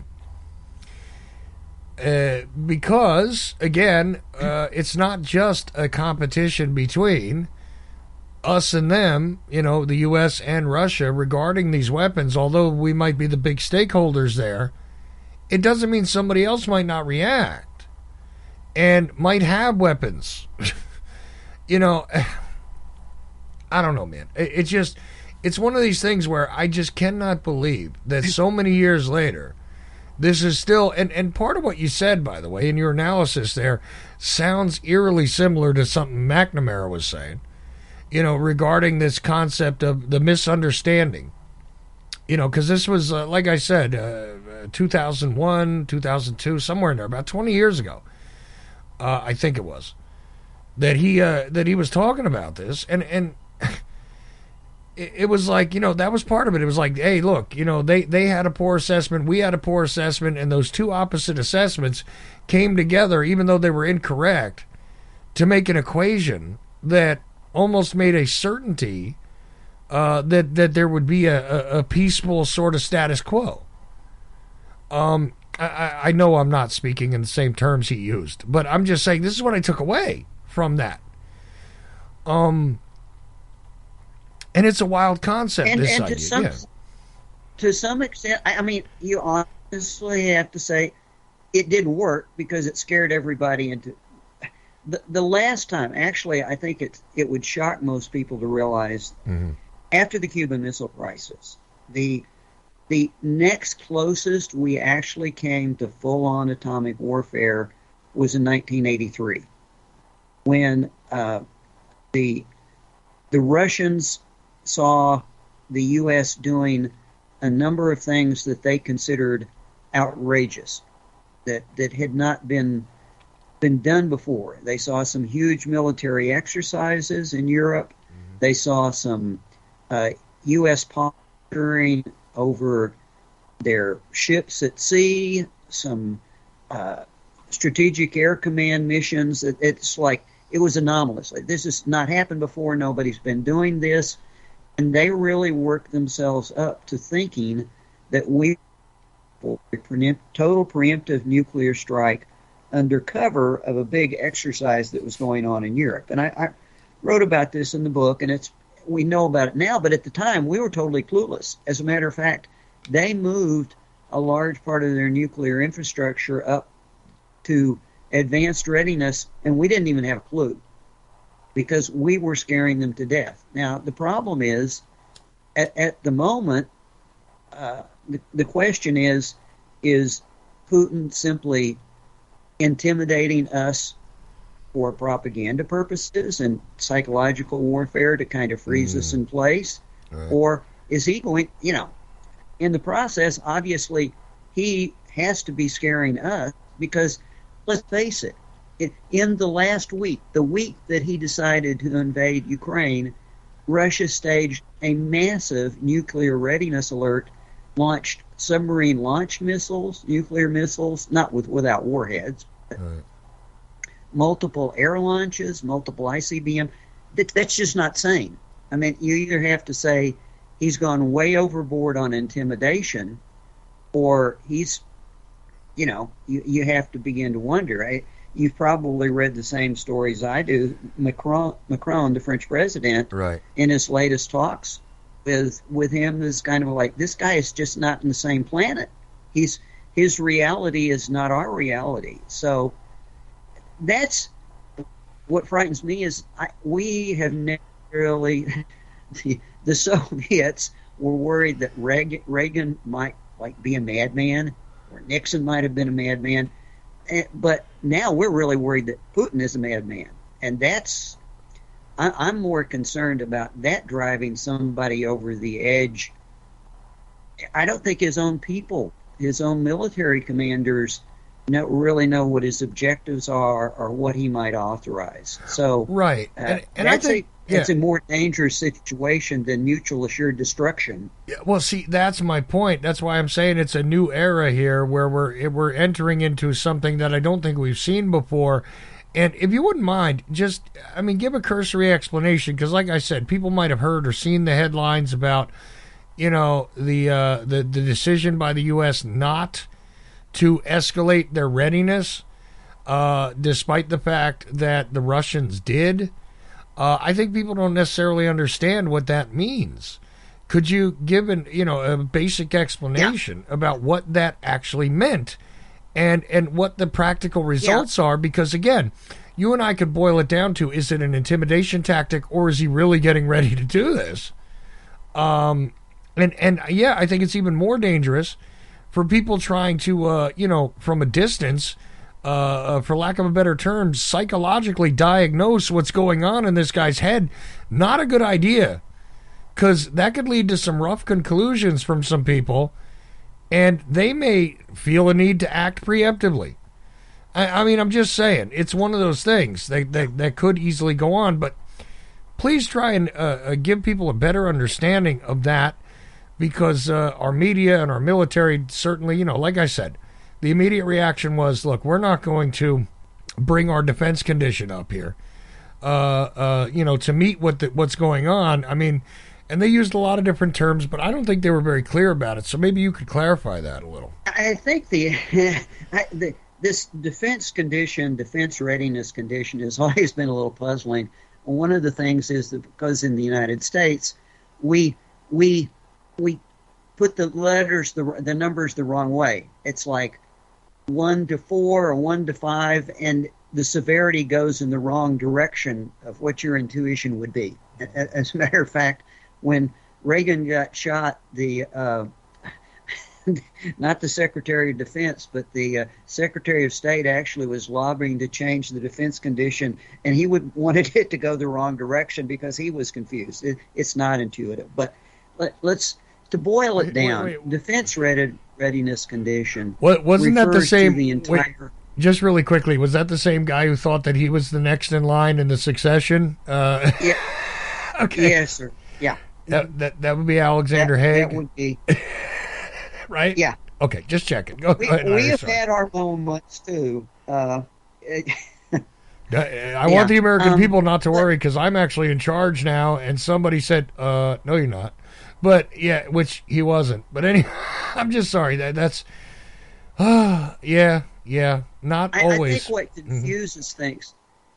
Uh, because, again, uh, it's not just a competition between us and them, you know, the U S and Russia regarding these weapons. Although we might be the big stakeholders there, it doesn't mean somebody else might not react and might have weapons. You know, I don't know, man. It, it just, it's one of these things where I just cannot believe that so many years later, this is still, and, and part of what you said, by the way, in your analysis there, sounds eerily similar to something McNamara was saying, you know, regarding this concept of the misunderstanding. You know, because this was, uh, like I said, uh, two thousand one, two thousand two, somewhere in there, about twenty years ago, uh, I think it was, that he uh, that he was talking about this, and and it was like, you know, that was part of it. It was like, hey, look, you know, they, they had a poor assessment, we had a poor assessment, and those two opposite assessments came together, even though they were incorrect, to make an equation that almost made a certainty uh, that, that there would be a, a, a peaceful sort of status quo. Um, I, I know I'm not speaking in the same terms he used, but I'm just saying this is what I took away from that. Um, and it's a wild concept. And, this and idea, to some yeah. to some extent, I, I mean, you honestly have to say it didn't work because it scared everybody into. The, the last time, actually, I think it it would shock most people to realize mm-hmm. after the Cuban Missile Crisis, the the next closest we actually came to full-on atomic warfare was in nineteen eighty-three, when uh, the the Russians saw the U S doing a number of things that they considered outrageous, that that had not been been done before. They saw some huge military exercises in Europe. Mm-hmm. They saw some uh, U S pondering over their ships at sea, some uh, strategic air command missions. It, it's like it was anomalous. Like, this has not happened before. Nobody's been doing this. And they really worked themselves up to thinking that we will total preemptive nuclear strike under cover of a big exercise that was going on in Europe. And I, I wrote about this in the book, and it's we know about it now, but at the time we were totally clueless. As a matter of fact, they moved a large part of their nuclear infrastructure up to advanced readiness, and we didn't even have a clue because we were scaring them to death. Now, the problem is, at, at the moment, uh, the, the question is, is Putin simply intimidating us for propaganda purposes and psychological warfare to kind of freeze mm. us in place? Right. Or is he going, you know, in the process, obviously, he has to be scaring us because, let's face it, it, in the last week, the week that he decided to invade Ukraine, Russia staged a massive nuclear readiness alert, launched submarine launch missiles, nuclear missiles, not with without warheads, but right. multiple air launches, multiple I C B M. That, that's just not sane. I mean, you either have to say he's gone way overboard on intimidation, or he's, you know, you, you have to begin to wonder. I, you've probably read the same stories I do. Macron, Macron, the French president, right. in his latest talks with with him is kind of like, this guy is just not in the same planet. He's his reality is not our reality. So that's what frightens me is I, we have never really the, the Soviets were worried that Reagan, Reagan might like be a madman, or Nixon might have been a madman. But now we're really worried that Putin is a madman. And that's, I, I'm more concerned about that driving somebody over the edge. I don't think his own people, his own military commanders, know, really know what his objectives are or what he might authorize. So right. Uh, and, and that's I think, a, it's yeah. a more dangerous situation than mutual assured destruction. Yeah, well, see, that's my point. That's why I'm saying it's a new era here where we're we're entering into something that I don't think we've seen before. And if you wouldn't mind, just, I mean, give a cursory explanation, because like I said, people might have heard or seen the headlines about, you know, the uh, the, the decision by the U S not to escalate their readiness, uh, despite the fact that the Russians did. Uh, I think people don't necessarily understand what that means. Could you give an, you know, a basic explanation yeah. about what that actually meant and and what the practical results yeah. are? Because, again, you and I could boil it down to, is it an intimidation tactic or is he really getting ready to do this? Um, and, and yeah, I think it's even more dangerous for people trying to, uh, you know, from a distance, Uh, for lack of a better term, psychologically diagnose what's going on in this guy's head. Not a good idea, because that could lead to some rough conclusions from some people, and they may feel a need to act preemptively. I, I mean, I'm just saying, it's one of those things that, that, that could easily go on, but please try and uh, give people a better understanding of that, because uh, our media and our military certainly, you know, like I said, the immediate reaction was, look, we're not going to bring our defense condition up here, uh, uh, you know, to meet what the, what's going on. I mean, And they used a lot of different terms, but I don't think they were very clear about it. So maybe you could clarify that a little. I think the, I, the this defense condition, defense readiness condition, has always been a little puzzling. One of the things is that because in the United States, we we we put the letters, the the numbers the wrong way. It's like one to four or one to five, and the severity goes in the wrong direction of what your intuition would be. As a matter of fact, when Reagan got shot, the uh, not the Secretary of Defense, but the uh, Secretary of State actually was lobbying to change the defense condition, and he would wanted it to go the wrong direction because he was confused. It, it's not intuitive. But let, let's to boil it wait, down. wait, wait. Defense ready, readiness condition. What wasn't that the same? The entire, wait, just really quickly, was that the same guy who thought that he was the next in line in the succession? Uh, yeah. Okay. Yes, sir. Yeah. That that, that would be Alexander that, Haig. That would be. Right? Yeah. Okay, just checking. Go we ahead. we have sorry. had our moments, too. Uh, I yeah. want the American um, people not to worry because I'm actually in charge now, and somebody said, uh, no, you're not. But, yeah, which he wasn't. But anyway, I'm just sorry. That That's, uh, yeah, yeah, not I, always. I think what confuses mm-hmm. things,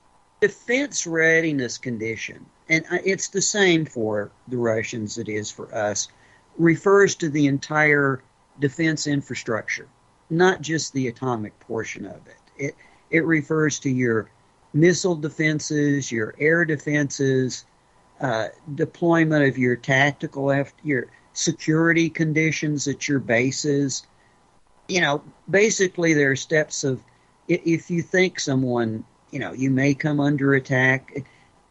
defense readiness condition, and it's the same for the Russians it is for us, refers to the entire defense infrastructure, not just the atomic portion of it. It it refers to your missile defenses, your air defenses, uh, deployment of your tactical, your security conditions at your bases. You know, basically there are steps of, if you think someone, you know, you may come under attack,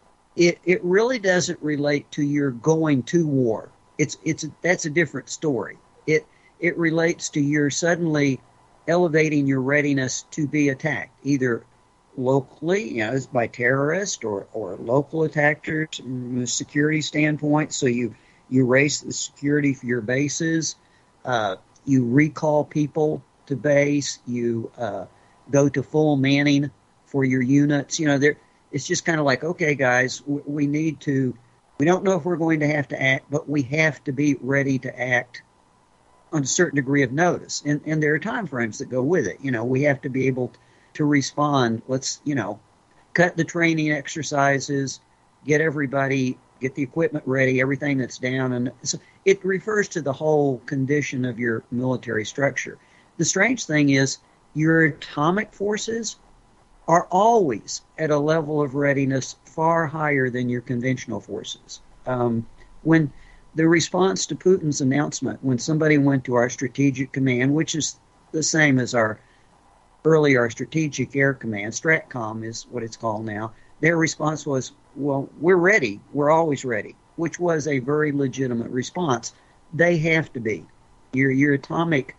it, it really doesn't relate to your going to war. It's it's that's a different story. It it relates to your suddenly elevating your readiness to be attacked, either locally, you know, by terrorists or, or local attackers from a security standpoint. So you you raise the security for your bases, uh, you recall people to base, you uh, go to full manning for your units. You know, there it's just kind of like, okay, guys, we, we need to. We don't know if we're going to have to act, but we have to be ready to act on a certain degree of notice. And, and there are time frames that go with it. You know, we have to be able to respond. Let's, you know, cut the training exercises, get everybody, get the equipment ready, everything that's down. And so it refers to the whole condition of your military structure. The strange thing is your atomic forces are always at a level of readiness far higher than your conventional forces. Um, when the response to Putin's announcement, when somebody went to our strategic command, which is the same as our early our strategic air command, STRATCOM is what it's called now, their response was, well, we're ready. We're always ready, which was a very legitimate response. They have to be. Your your atomic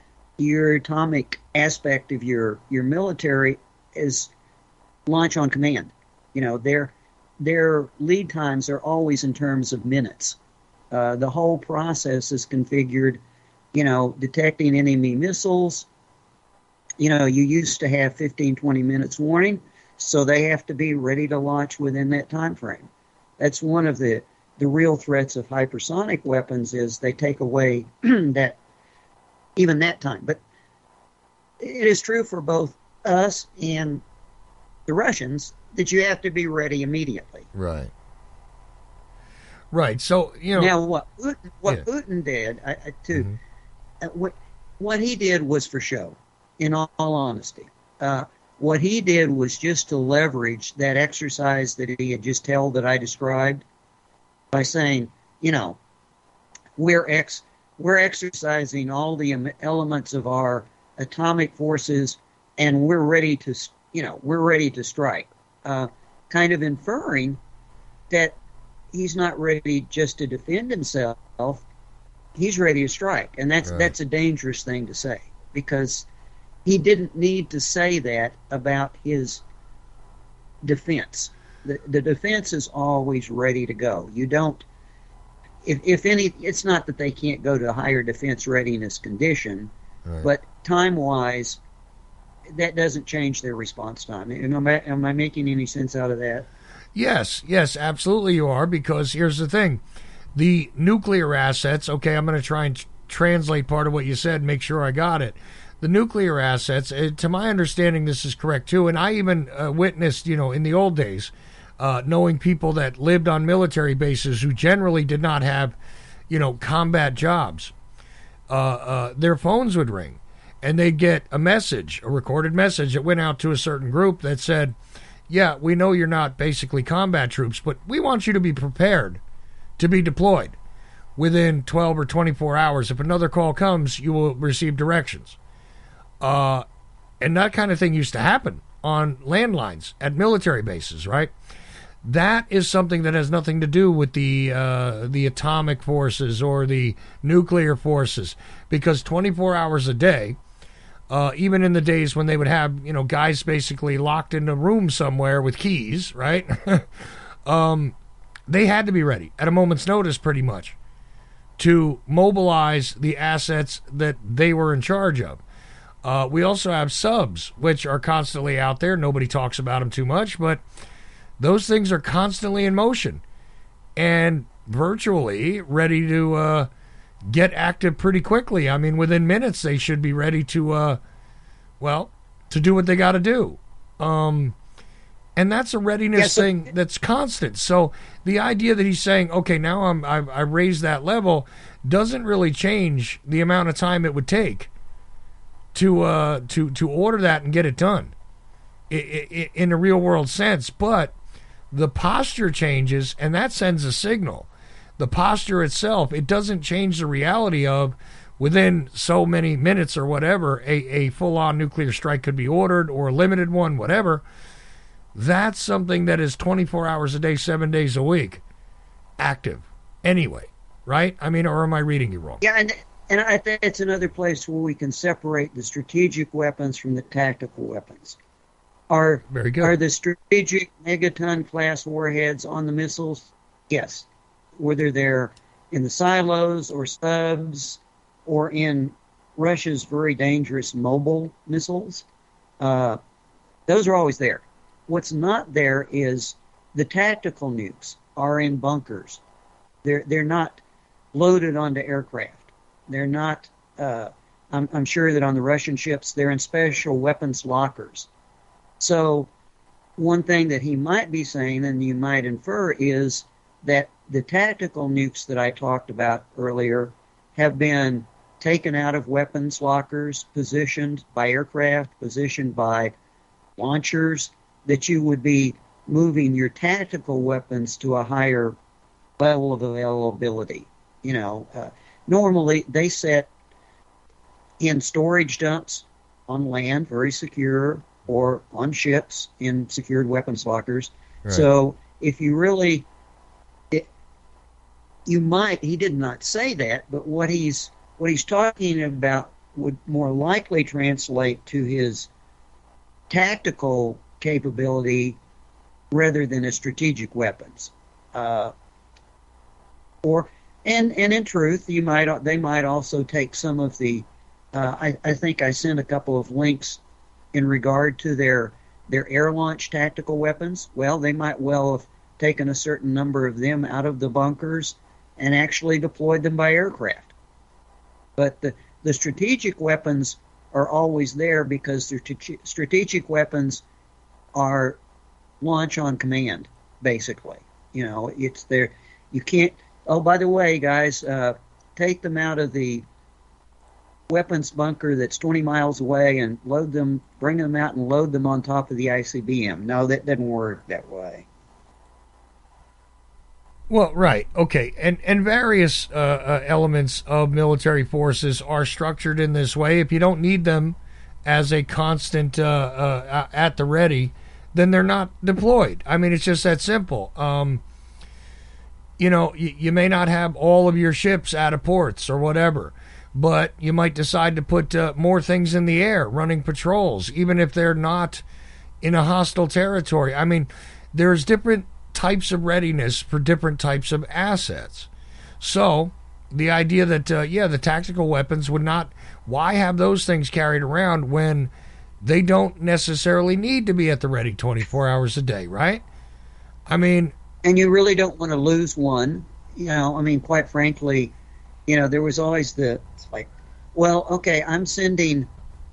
your atomic aspect of your, your military is launch on command. You know, their their lead times are always in terms of minutes. Uh, the whole process is configured, you know, detecting enemy missiles. You know, you used to have fifteen, twenty minutes warning, so they have to be ready to launch within that time frame. That's one of the, the real threats of hypersonic weapons is they take away that even that time. But it is true for both us and the Russians that you have to be ready immediately. Right. Right. So, you know. Now, what Putin, what yeah. Putin did, I, I, too, mm-hmm. uh, what, what he did was for show, in all, all honesty. Uh, what he did was just to leverage that exercise that he had just held that I described by saying, you know, we're ex, we're exercising all the elements of our atomic forces, and we're ready to, you know, we're ready to strike. Uh, kind of inferring that he's not ready just to defend himself; he's ready to strike, and that's right. That's a dangerous thing to say because he didn't need to say that about his defense. The the defense is always ready to go. You don't. If, if any, it's not that they can't go to a higher defense readiness condition, right. But time-wise, that doesn't change their response time. Am I, am I making any sense out of that? Yes, yes, absolutely you are, because here's the thing. The nuclear assets, okay, I'm going to try and t- translate part of what you said, make sure I got it. The nuclear assets, uh, to my understanding, this is correct too, and I even uh, witnessed, you know, in the old days, uh, knowing people that lived on military bases who generally did not have, you know, combat jobs. Uh, uh, their phones would ring, and they'd get a message, a recorded message that went out to a certain group that said, yeah, we know you're not basically combat troops, but we want you to be prepared to be deployed. Within twelve or twenty-four hours, if another call comes, you will receive directions. Uh, and that kind of thing used to happen on landlines at military bases, right? That is something that has nothing to do with the uh, the atomic forces or the nuclear forces, because twenty-four hours a day, uh, even in the days when they would have, you know, guys basically locked in a room somewhere with keys, right? um, they had to be ready at a moment's notice, pretty much, to mobilize the assets that they were in charge of. Uh, we also have subs, which are constantly out there. Nobody talks about them too much, but those things are constantly in motion and virtually ready to uh, get active pretty quickly. I mean, within minutes, they should be ready to, uh, well, to do what they got to do. Um, and that's a readiness yes, thing that's constant. So the idea that he's saying, okay, now I'm, I've, I raised that level, doesn't really change the amount of time it would take to uh, to to order that and get it done I, I, in a real world sense. But the posture changes, and that sends a signal. The posture itself, it doesn't change the reality of within so many minutes or whatever, a, a full-on nuclear strike could be ordered, or a limited one, whatever. That's something that is twenty-four hours a day, seven days a week, active anyway, right? I mean, or am I reading you wrong? Yeah, and and I think it's another place where we can separate the strategic weapons from the tactical weapons. Are Very good. Are the strategic megaton class warheads on the missiles? Yes. Whether they're in the silos or subs or in Russia's very dangerous mobile missiles, uh, those are always there. What's not there is the tactical nukes are in bunkers. They're they're not loaded onto aircraft. They're not. Uh, I'm, I'm sure that on the Russian ships they're in special weapons lockers. So one thing that he might be saying, and you might infer, is that the tactical nukes that I talked about earlier have been taken out of weapons lockers, positioned by aircraft, positioned by launchers, that you would be moving your tactical weapons to a higher level of availability. You know, uh, normally they set in storage dumps on land, very secure, or on ships in secured weapons lockers. Right. So if you really, it, you might, he did not say that, but what he's what he's talking about would more likely translate to his tactical capability rather than his strategic weapons. Uh, or and and in truth, you might they might also take some of the. Uh, I, I think I sent a couple of links in regard to their their air launch tactical weapons. Well, they might well have taken a certain number of them out of the bunkers and actually deployed them by aircraft. But the, the strategic weapons are always there because the strategic weapons are launch on command, basically. You know, it's there. You can't. Oh, by the way, guys, uh, take them out of the weapons bunker that's twenty miles away and load them, bring them out and load them on top of the I C B M. No, that doesn't work that way. Well, right. Okay. And and various uh, uh, elements of military forces are structured in this way. If you don't need them as a constant uh, uh, at the ready, then they're not deployed. I mean, it's just that simple. Um, you know, you, you may not have all of your ships out of ports or whatever, but you might decide to put uh, more things in the air, running patrols, even if they're not in a hostile territory. I mean, there's different types of readiness for different types of assets. So the idea that, uh, yeah, the tactical weapons would not, why have those things carried around when they don't necessarily need to be at the ready twenty-four hours a day, right? I mean... And you really don't want to lose one you know, I mean, quite frankly, you know, there was always the, like, well, okay, I'm sending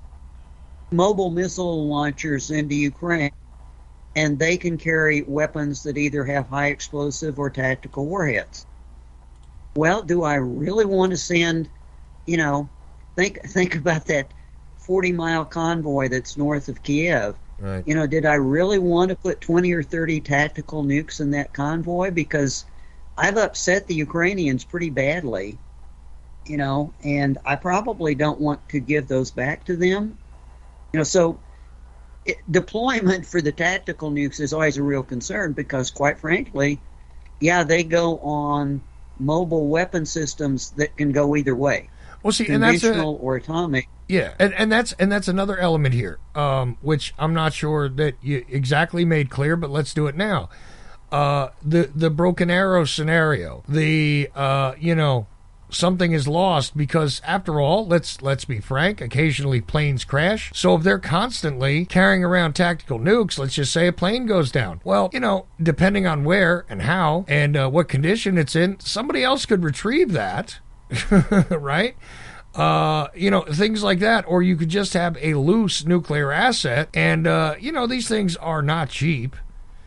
mobile missile launchers into Ukraine, and they can carry weapons that either have high explosive or tactical warheads. Well, do I really want to send, you know, think think about that forty-mile convoy that's north of Kiev. Right. You know, did I really want to put twenty or thirty tactical nukes in that convoy? Because I've upset the Ukrainians pretty badly, you know, and I probably don't want to give those back to them. You know, so it, deployment for the tactical nukes is always a real concern because, quite frankly, yeah, they go on mobile weapon systems that can go either way. Well, see, and that's conventional or atomic. Yeah, and, and that's and that's another element here, um, which I'm not sure that you exactly made clear, but let's do it now. Uh, the the Broken Arrow scenario, the uh, you know, something is lost because, after all, let's let's be frank, occasionally planes crash. So if they're constantly carrying around tactical nukes, let's just say a plane goes down. Well, you know, depending on where and how and uh, what condition it's in, somebody else could retrieve that, right? Uh, you know, things like that. Or you could just have a loose nuclear asset. And, uh, you know, these things are not cheap.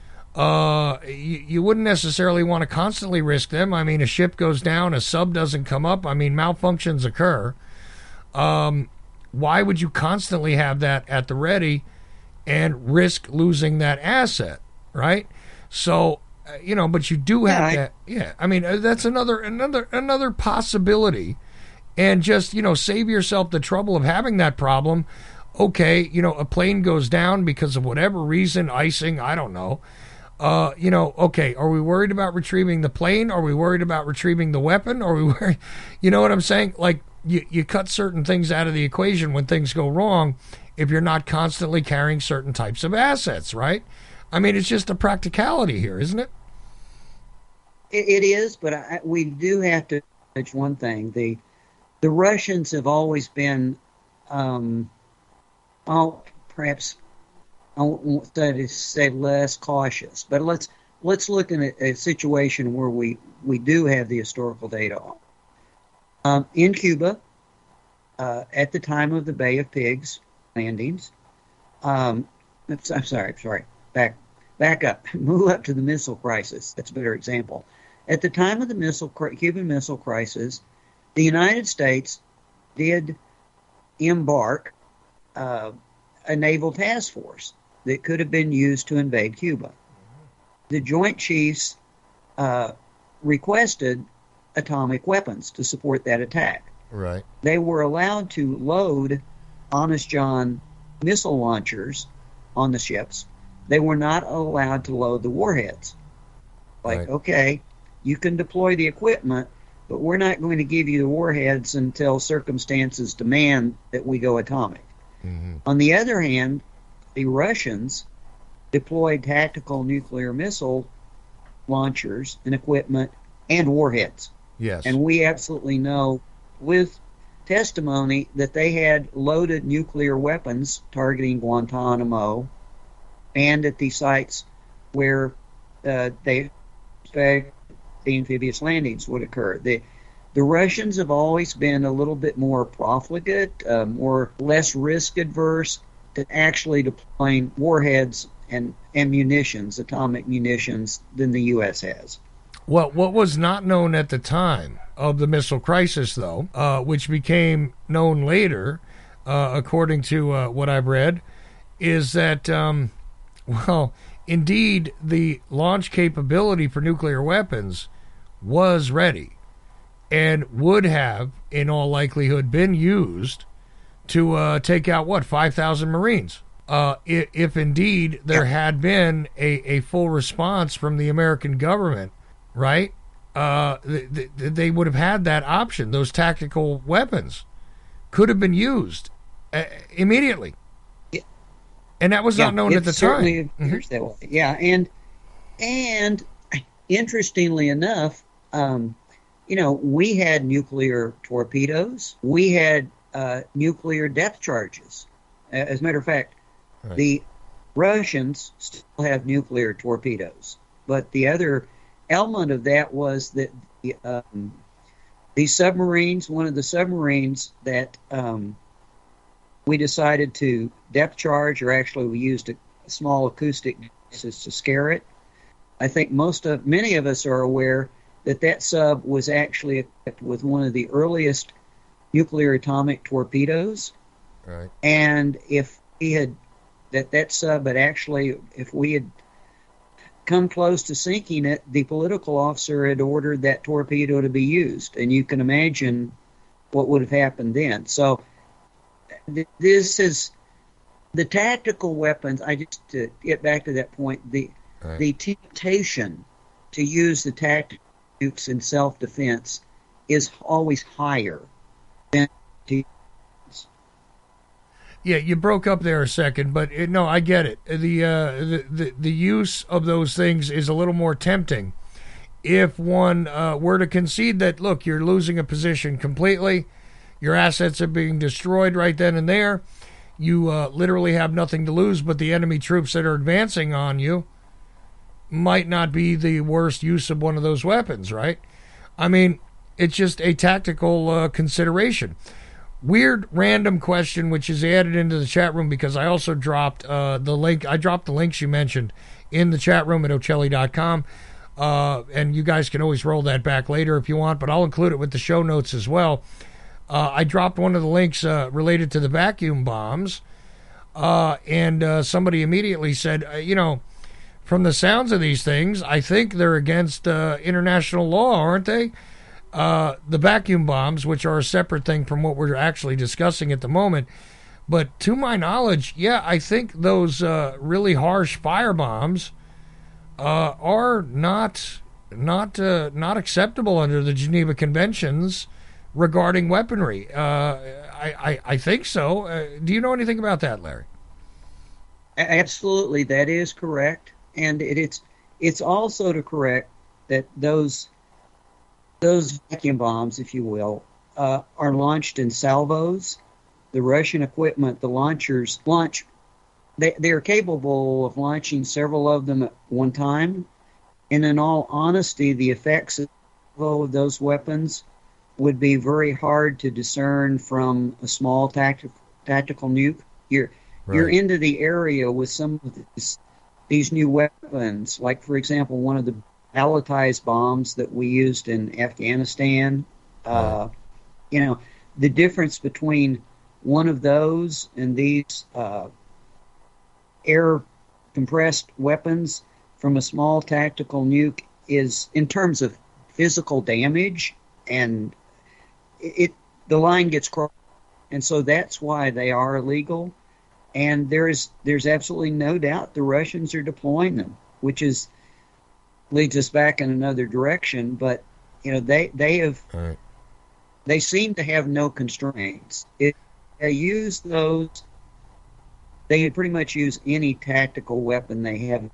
Uh, you, you wouldn't necessarily want to constantly risk them. I mean, a ship goes down, a sub doesn't come up. I mean, malfunctions occur. Um, why would you constantly have that at the ready and risk losing that asset, right? So, uh, you know, but you do have yeah, I, that. Yeah, I mean, uh, that's another another another possibility. And just, you know, save yourself the trouble of having that problem. Okay, you know, a plane goes down because of whatever reason, icing, I don't know. Uh, you know, okay, are we worried about retrieving the plane? Are we worried about retrieving the weapon? Are we worried? You know what I'm saying? Like, you, you cut certain things out of the equation when things go wrong if you're not constantly carrying certain types of assets, right? I mean, it's just a practicality here, isn't it? It, it is, but I, we do have to touch one thing. The The Russians have always been, um, oh, perhaps I won't say less cautious, but let's let's look at a, a situation where we, we do have the historical data on. Um, in Cuba, uh, at the time of the Bay of Pigs landings, um, I'm sorry, sorry, back back up, move up to the missile crisis. That's a better example. At the time of the missile Cuban Missile Crisis, the United States did embark uh, a naval task force that could have been used to invade Cuba. The Joint Chiefs uh, requested atomic weapons to support that attack. Right. They were allowed to load Honest John missile launchers on the ships. They were not allowed to load the warheads. Like, right. Okay, you can deploy the equipment, but we're not going to give you the warheads until circumstances demand that we go atomic. Mm-hmm. On the other hand, the Russians deployed tactical nuclear missile launchers and equipment and warheads. Yes. And we absolutely know with testimony that they had loaded nuclear weapons targeting Guantanamo and at the sites where uh, they expect the amphibious landings would occur. The the Russians have always been a little bit more profligate, uh, more less risk adverse to actually deploying warheads and, and munitions, atomic munitions, than the U S has. Well, what was not known at the time of the missile crisis, though, uh, which became known later, uh, according to uh, what I've read, is that, um, well, indeed, the launch capability for nuclear weapons was ready and would have, in all likelihood, been used to uh, take out, what, five thousand Marines. Uh, if, if indeed there had been a, a full response from the American government, right, uh, th- th- they would have had that option. Those tactical weapons could have been used uh, immediately. Yeah. And that was yeah, not known at the certainly time. Appears mm-hmm. that way. Yeah, and, and interestingly enough, um, you know, we had nuclear torpedoes. We had uh, nuclear depth charges. As a matter of fact, the Russians still have nuclear torpedoes, but the other element of that was that the, um, these submarines, one of the submarines that um, we decided to depth charge, or actually we used a, a small acoustic devices to scare it. I think most of, many of us are aware that that sub was actually equipped with one of the earliest nuclear atomic torpedoes. Right. And if he had, that that sub had actually, if we had come close to sinking it, the political officer had ordered that torpedo to be used. And you can imagine what would have happened then. So th- this is, the tactical weapons, I just, to get back to that point, the right. the temptation to use the tactical nukes in self-defense is always higher than to Yeah, you broke up there a second, but it, no, I get it. The, uh, the the the use of those things is a little more tempting if one uh, were to concede that, look, you're losing a position completely, your assets are being destroyed right then and there, you uh, literally have nothing to lose, but the enemy troops that are advancing on you might not be the worst use of one of those weapons, right? I mean, it's just a tactical uh, consideration. Weird random question, which is added into the chat room because I also dropped uh, the link. I dropped the links you mentioned in the chat room at Ocelli dot com. Uh, and you guys can always roll that back later if you want, but I'll include it with the show notes as well. Uh, I dropped one of the links uh, related to the vacuum bombs. Uh, and uh, somebody immediately said, uh, you know, from the sounds of these things, I think they're against uh, international law, aren't they? Uh, the vacuum bombs, which are a separate thing from what we're actually discussing at the moment. But to my knowledge, yeah, I think those uh, really harsh fire bombs uh, are not not uh, not acceptable under the Geneva Conventions regarding weaponry. Uh, I, I, I think so. Uh, do you know anything about that, Larry? Absolutely, that is correct. And it, it's it's also to correct that those those vacuum bombs, if you will, uh, are launched in salvos. The Russian equipment, the launchers launch, they, they are capable of launching several of them at one time. And in all honesty, the effects of those weapons would be very hard to discern from a small tactical tactical nuke. You're right. You're into the area with some of these, these new weapons, like for example, one of the palletized bombs that we used in Afghanistan. Right. Uh, you know, the difference between one of those and these uh, air compressed weapons from a small tactical nuke is, in terms of physical damage, and it the line gets crossed, and so that's why they are illegal. And there's there's absolutely no doubt the Russians are deploying them, which is leads us back in another direction. But you know they they have right. they seem to have no constraints. If they use those, they can pretty much use any tactical weapon they have.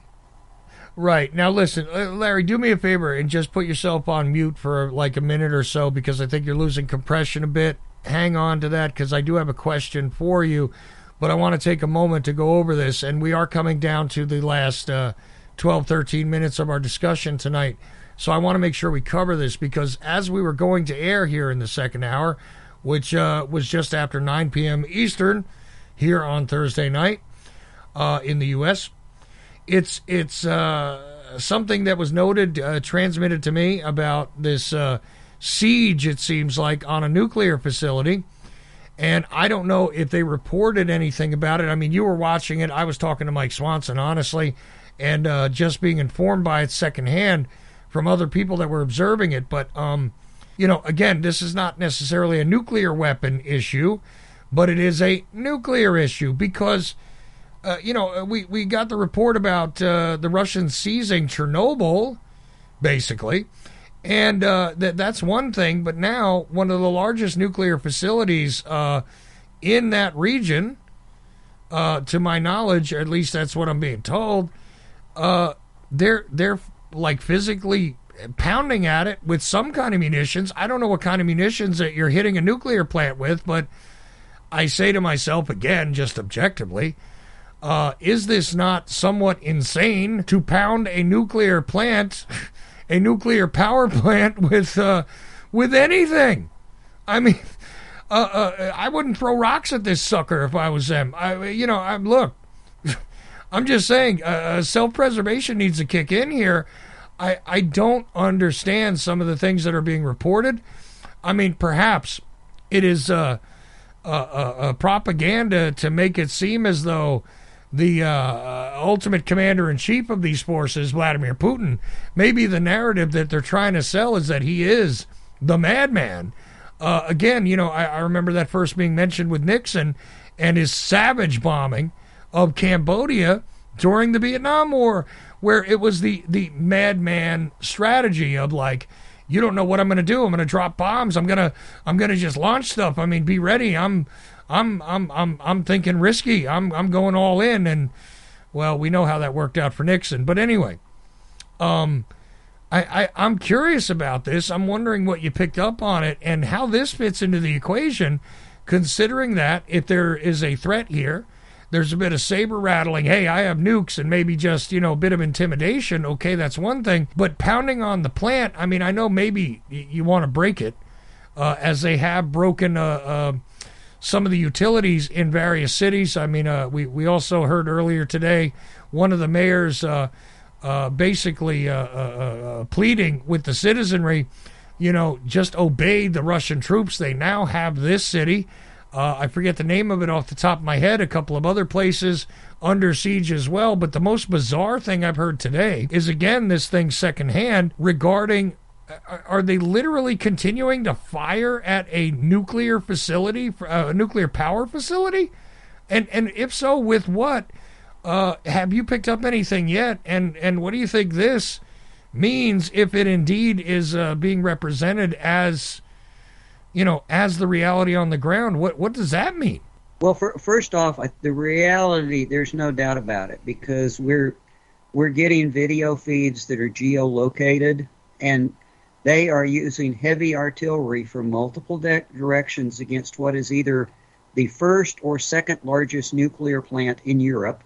Right. Now, listen, Larry, do me a favor and just put yourself on mute for like a minute or so because I think you're losing compression a bit. Hang on to that because I do have a question for you, but I want to take a moment to go over this, and we are coming down to the last uh, twelve, thirteen minutes of our discussion tonight. So I want to make sure we cover this because as we were going to air here in the second hour, which uh, was just after nine p.m. Eastern here on Thursday night uh, in the U S, It's it's uh, something that was noted, uh, transmitted to me about this uh, siege, it seems like, on a nuclear facility. And I don't know if they reported anything about it. I mean, you were watching it. I was talking to Mike Swanson, honestly, and uh, just being informed by it secondhand from other people that were observing it. But, um, you know, again, this is not necessarily a nuclear weapon issue, but it is a nuclear issue because... Uh, you know, we, we got the report about uh, the Russians seizing Chernobyl, basically, and uh, that that's one thing. But now one of the largest nuclear facilities uh, in that region, uh, to my knowledge, or at least that's what I'm being told, uh, they're they're like physically pounding at it with some kind of munitions. I don't know what kind of munitions that you're hitting a nuclear plant with, but I say to myself again, just objectively. Uh, is this not somewhat insane to pound a nuclear plant a nuclear power plant with uh, with anything. I mean, uh, uh, I wouldn't throw rocks at this sucker if I was them. I, you know, I'm look. I'm just saying, uh, self-preservation needs to kick in here. I I don't understand some of the things that are being reported. I mean, perhaps it is uh, uh, uh, uh, propaganda to make it seem as though the uh, ultimate commander-in-chief of these forces, Vladimir Putin, maybe the narrative that they're trying to sell is that he is the madman. Uh, again, you know, I, I remember that first being mentioned with Nixon and his savage bombing of Cambodia during the Vietnam War, where it was the, the madman strategy of like, you don't know what I'm going to do. I'm going to drop bombs. I'm going to I'm going to just launch stuff. I mean, be ready. I'm I'm I'm I'm I'm thinking risky. I'm I'm going all in, and well, we know how that worked out for Nixon. But anyway, um I, I I'm curious about this. I'm wondering what you picked up on it and how this fits into the equation, considering that if there is a threat here, there's a bit of saber rattling. Hey, I have nukes, and maybe just, you know, a bit of intimidation. Okay, that's one thing. But pounding on the plant, I mean, I know maybe y- you want to break it, uh, as they have broken uh, uh, some of the utilities in various cities. I mean, uh, we, we also heard earlier today one of the mayors uh, uh, basically uh, uh, uh, pleading with the citizenry, you know, just obey the Russian troops. They now have this city. Uh, I forget the name of it off the top of my head. A couple of other places under siege as well. But the most bizarre thing I've heard today is, again, this thing secondhand regarding, are they literally continuing to fire at a nuclear facility, a nuclear power facility? And and if so, with what? Uh, have you picked up anything yet? And, and what do you think this means if it indeed is uh, being represented as, you know, as the reality on the ground? What what does that mean? Well, for, first off, the reality, there's no doubt about it, because we're we're getting video feeds that are geolocated, and they are using heavy artillery from multiple de- directions against what is either the first or second largest nuclear plant in Europe,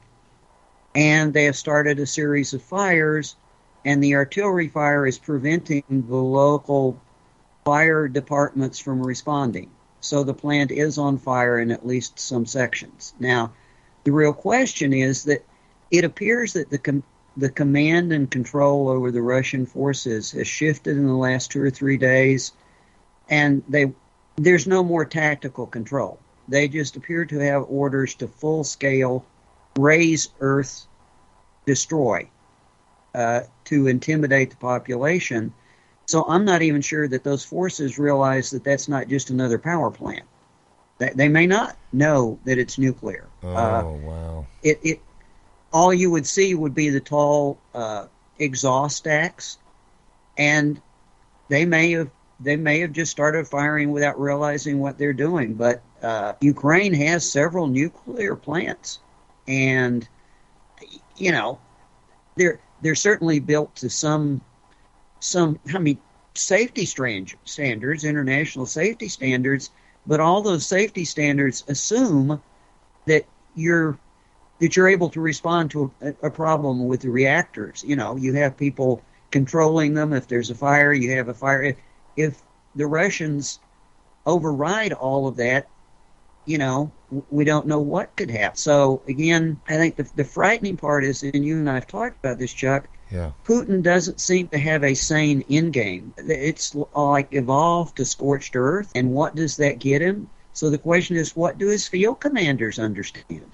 and they have started a series of fires, and the artillery fire is preventing the local fire departments from responding. So the plant is on fire in at least some sections. Now, the real question is that it appears that the com- the command and control over the Russian forces has shifted in the last two or three days, and they there's no more tactical control. They just appear to have orders to full-scale raise earth, destroy, uh, to intimidate the population. So I'm not even sure that those forces realize that that's not just another power plant. They, they may not know that it's nuclear. Oh, uh, wow. It, it, all you would see would be the tall uh, exhaust stacks, and they may have they may have just started firing without realizing what they're doing. But uh, Ukraine has several nuclear plants, and you know they're they're certainly built to some. Some, I mean, safety standards, international safety standards, but all those safety standards assume that you're that you're able to respond to a, a problem with the reactors. You know, you have people controlling them. If there's a fire, you have a fire. If, if the Russians override all of that, you know, we don't know what could happen. So again, I think the, the frightening part is, and you and I have talked about this, Chuck. Yeah. Putin doesn't seem to have a sane end game. It's like evolved to scorched earth, and what does that get him? So the question is, what do his field commanders understand?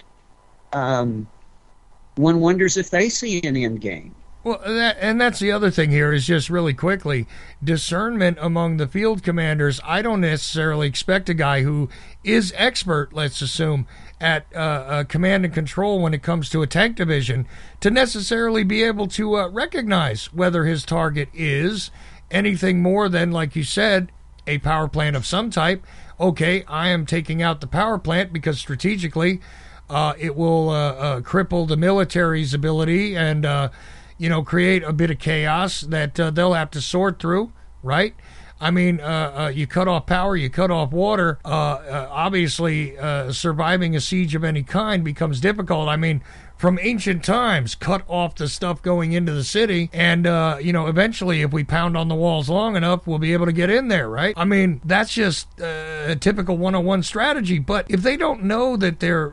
Um, one wonders if they see an end game. Well, that, and that's the other thing here is just really quickly, discernment among the field commanders. I don't necessarily expect a guy who is expert, let's assume, at uh, uh, command and control when it comes to a tank division to necessarily be able to uh, recognize whether his target is anything more than, like you said, a power plant of some type. Okay, I am taking out the power plant because strategically uh, it will uh, uh, cripple the military's ability and uh, you know, create a bit of chaos that uh, they'll have to sort through, right? I mean, uh, uh, you cut off power, you cut off water. Uh, uh, obviously, uh, surviving a siege of any kind becomes difficult. I mean, from ancient times, cut off the stuff going into the city. And, uh, you know, eventually, if we pound on the walls long enough, we'll be able to get in there, right? I mean, that's just uh, a typical one oh one strategy. But if they don't know that they're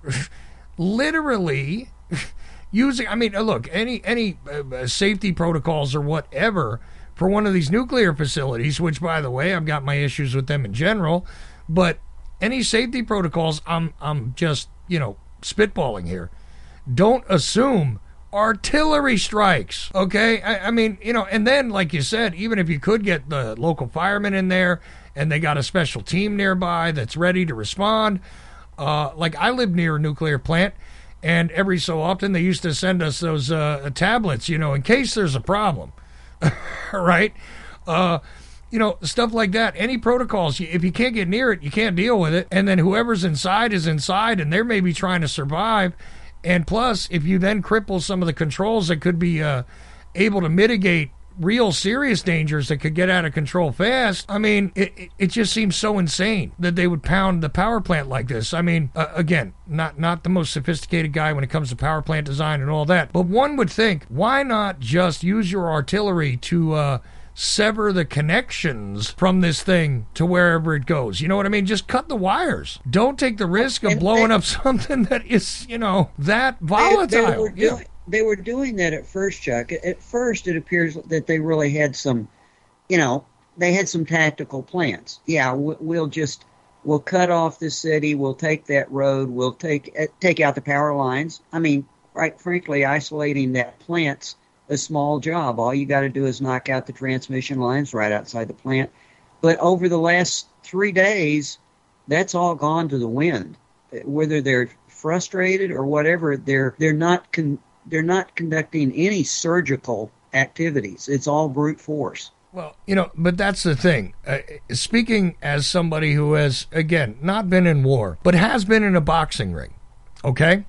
literally using, I mean, look, any, any uh, safety protocols or whatever for one of these nuclear facilities, which, by the way, I've got my issues with them in general, but any safety protocols, I'm, I'm just, you know, spitballing here. Don't assume artillery strikes, okay? I, I mean, you know, and then, like you said, even if you could get the local firemen in there and they got a special team nearby that's ready to respond, uh, like I live near a nuclear plant, and every so often they used to send us those uh, tablets, you know, in case there's a problem, right? Uh, you know, stuff like that. Any protocols, if you can't get near it, you can't deal with it, and then whoever's inside is inside, and they're maybe trying to survive. And plus, if you then cripple some of the controls that could be uh, able to mitigate real serious dangers that could get out of control fast, I mean, it, it, it just seems so insane that they would pound the power plant like this. I mean, uh, again, not, not the most sophisticated guy when it comes to power plant design and all that, but one would think, why not just use your artillery to uh, sever the connections from this thing to wherever it goes? You know what I mean? Just cut the wires. Don't take the risk of blowing up something that is, you know, that volatile. They, they, were yeah. doing, they were doing that at first, Chuck. At first, it appears that they really had some, you know, they had some tactical plans. Yeah, we'll just, we'll cut off the city, we'll take that road, we'll take take out the power lines. I mean, right, frankly, isolating that plant's a small job. All you got to do is knock out the transmission lines right outside the plant. But over the last three days, that's all gone to the wind. Whether they're frustrated or whatever, they're they're not con- they're not conducting any surgical activities. It's all brute force. Well, you know, but that's the thing. Uh, speaking as somebody who has, again, not been in war, but has been in a boxing ring, okay?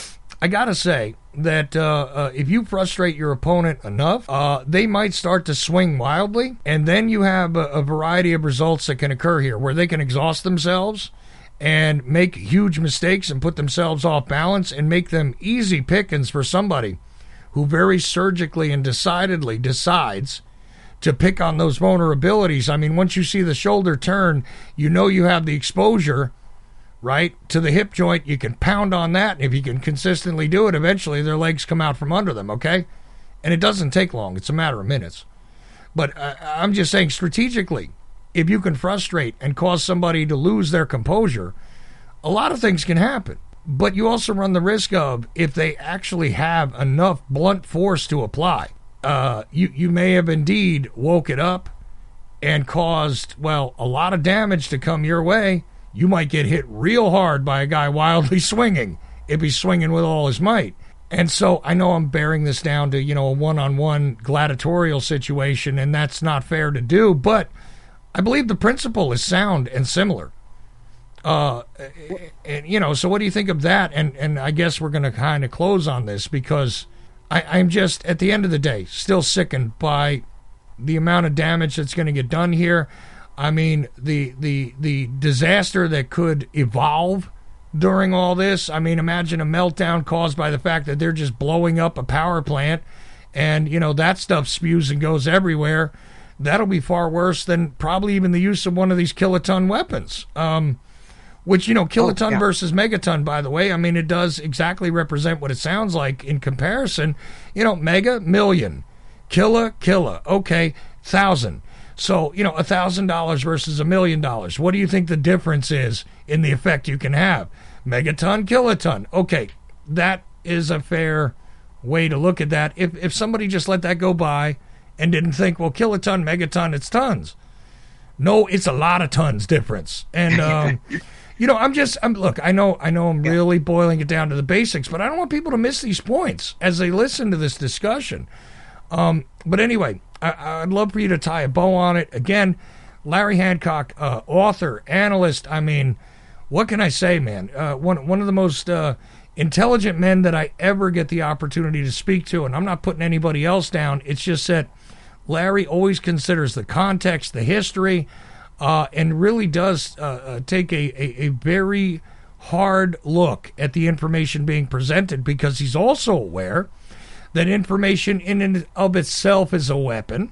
I got to say that uh, uh, if you frustrate your opponent enough, uh, they might start to swing wildly, and then you have a, a variety of results that can occur here, where they can exhaust themselves and make huge mistakes and put themselves off balance and make them easy pickings for somebody who very surgically and decidedly decides to pick on those vulnerabilities. I mean, once you see the shoulder turn, you know you have the exposure, right, to the hip joint. You can pound on that, and if you can consistently do it, eventually their legs come out from under them, okay? And it doesn't take long. It's a matter of minutes. But uh, I'm just saying, strategically, if you can frustrate and cause somebody to lose their composure, a lot of things can happen. But you also run the risk of, if they actually have enough blunt force to apply, uh, you, you may have indeed woke it up and caused, well, a lot of damage to come your way. You might get hit real hard by a guy wildly swinging if he's swinging with all his might. And so I know I'm bearing this down to, you know, a one-on-one gladiatorial situation, and that's not fair to do, but I believe the principle is sound and similar. Uh, and, you know, so what do you think of that? And, and I guess we're going to kind of close on this, because I, I'm just, at the end of the day, still sickened by the amount of damage that's going to get done here. I mean, the, the the disaster that could evolve during all this. I mean, imagine a meltdown caused by the fact that they're just blowing up a power plant, and, you know, that stuff spews and goes everywhere. That'll be far worse than probably even the use of one of these kiloton weapons. Um, which, you know, kiloton oh, yeah. versus megaton, by the way, I mean, it does exactly represent what it sounds like in comparison. You know, mega, million. Killa, killa. Okay, thousand. So, you know, one thousand dollars versus a million dollars. What do you think the difference is in the effect you can have? Megaton, kiloton. Okay, that is a fair way to look at that. If if somebody just let that go by and didn't think, well, kiloton, megaton, it's tons. No, it's a lot of tons difference. And, um, you know, I'm just, I'm look, I know, I know I'm really boiling it down to the basics, but I don't want people to miss these points as they listen to this discussion. Um, but anyway, I, I'd love for you to tie a bow on it. Again, Larry Hancock, uh, author, analyst. I mean, what can I say, man? Uh, one one of the most uh, intelligent men that I ever get the opportunity to speak to, and I'm not putting anybody else down. It's just that Larry always considers the context, the history, uh, and really does uh, uh, take a, a, a very hard look at the information being presented, because he's also aware that information in and of itself is a weapon.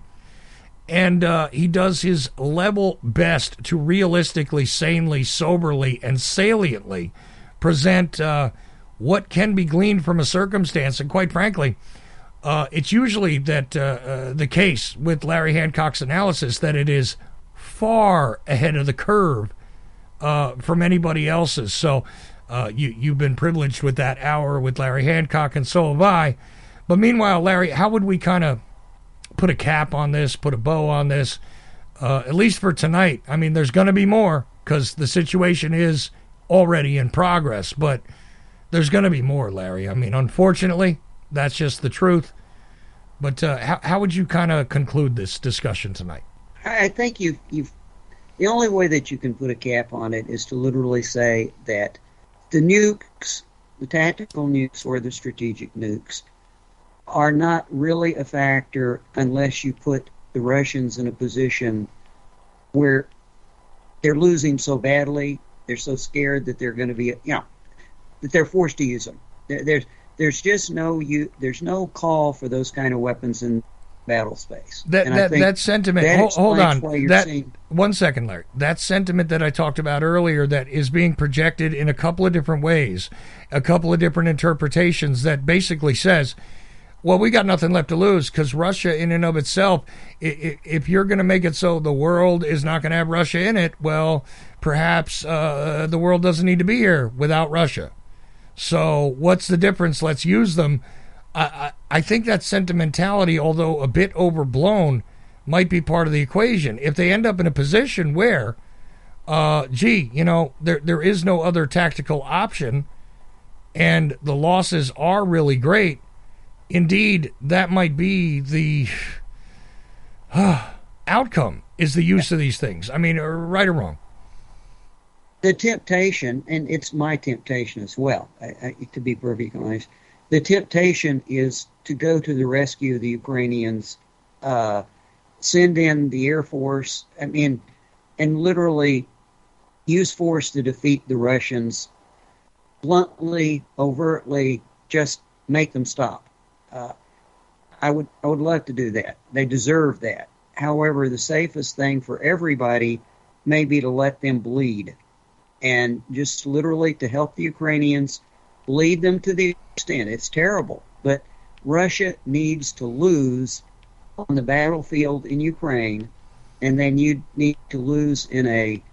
And uh, he does his level best to realistically, sanely, soberly, and saliently present uh, what can be gleaned from a circumstance. And quite frankly, uh, it's usually that uh, uh, the case with Larry Hancock's analysis that it is far ahead of the curve uh, from anybody else's. So uh, you, you've been privileged with that hour with Larry Hancock, and so have I. But meanwhile, Larry, how would we kind of put a cap on this, put a bow on this, uh, at least for tonight? I mean, there's going to be more, because the situation is already in progress, but there's going to be more, Larry. I mean, unfortunately, that's just the truth. But uh, how, how would you kind of conclude this discussion tonight? I think you you've the only way that you can put a cap on it is to literally say that the nukes, the tactical nukes or the strategic nukes, are not really a factor unless you put the Russians in a position where they're losing so badly, they're so scared that they're going to be, you know, that they're forced to use them. There, there's there's just no you there's no call for those kind of weapons in battle space. That and that, that sentiment. That hold, hold on. That seeing, one second, Larry. That sentiment that I talked about earlier, that is being projected in a couple of different ways, a couple of different interpretations, that basically says, well, we got nothing left to lose, because Russia in and of itself, if you're going to make it so the world is not going to have Russia in it, well, perhaps uh, the world doesn't need to be here without Russia. So what's the difference? Let's use them. I, I, I think that sentimentality, although a bit overblown, might be part of the equation. If they end up in a position where, uh, gee, you know, there there is no other tactical option, and the losses are really great, indeed, that might be the uh, outcome, is the use of these things. I mean, right or wrong. The temptation, and it's my temptation as well, I, I, to be perfectly honest, the temptation is to go to the rescue of the Ukrainians, uh, send in the Air Force, I mean, and literally use force to defeat the Russians, bluntly, overtly, just make them stop. Uh, I would I would love to do that. They deserve that. However, the safest thing for everybody may be to let them bleed, and just literally to help the Ukrainians, bleed them to the extent. It's terrible, but Russia needs to lose on the battlefield in Ukraine, and then you need to lose in a,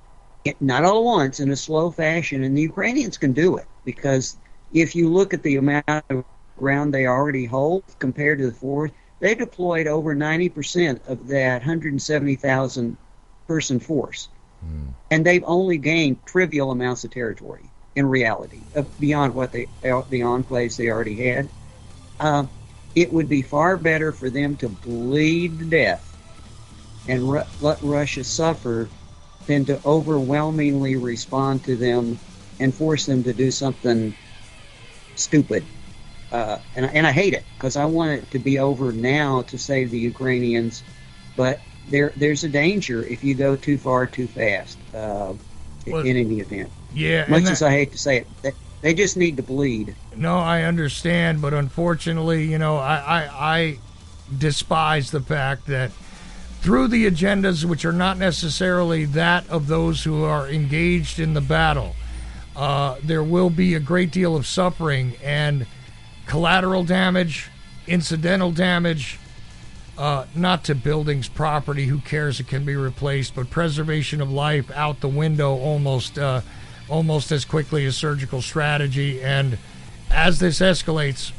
not all at once, in a slow fashion, and the Ukrainians can do it, because if you look at the amount of ground they already hold compared to the force, they deployed over ninety percent of that one hundred seventy thousand person force. Mm. And they've only gained trivial amounts of territory in reality, uh, beyond what they, uh, the enclaves they already had. Uh, it would be far better for them to bleed to death and ru- let Russia suffer than to overwhelmingly respond to them and force them to do something stupid. Uh, and, and I hate it, because I want it to be over now to save the Ukrainians, but there there's a danger if you go too far too fast uh, well, in any event. Yeah, much that, as I hate to say it, they, they just need to bleed. No, I understand, but unfortunately, you know, I, I, I despise the fact that through the agendas, which are not necessarily that of those who are engaged in the battle, uh, there will be a great deal of suffering and collateral damage, incidental damage, uh, not to buildings, property, who cares, it can be replaced, but preservation of life out the window almost uh, almost as quickly as surgical strategy. And as this escalates,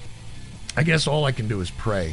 I guess all I can do is pray.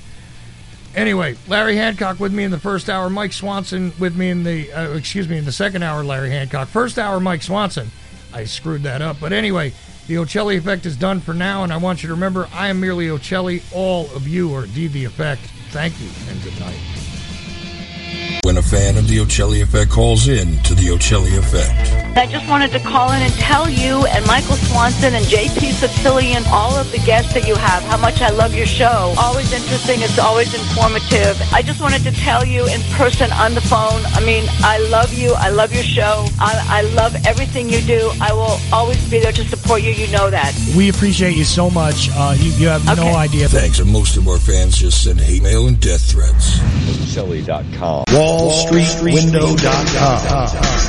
Anyway, Larry Hancock with me in the first hour, Mike Swanson with me in the, uh, excuse me, in the second hour, Larry Hancock. First hour, Mike Swanson. I screwed that up. But anyway, the Ocelli Effect is done for now, and I want you to remember, I am merely Ocelli. All of you are D the Effect. Thank you, and good night. when a fan of the Ocelli Effect calls in to the Ocelli Effect. I just wanted to call in and tell you and Michael Swanson and J P Sicilian, all of the guests that you have, how much I love your show. Always interesting. It's always informative. I just wanted to tell you in person on the phone, I mean, I love you. I love your show. I, I love everything you do. I will always be there to support you. You know that. We appreciate you so much. Uh, you, you have Okay. no idea. Thanks, and most of our fans just send hate mail and death threats. Ocelli dot com. Wall Street Window dot com.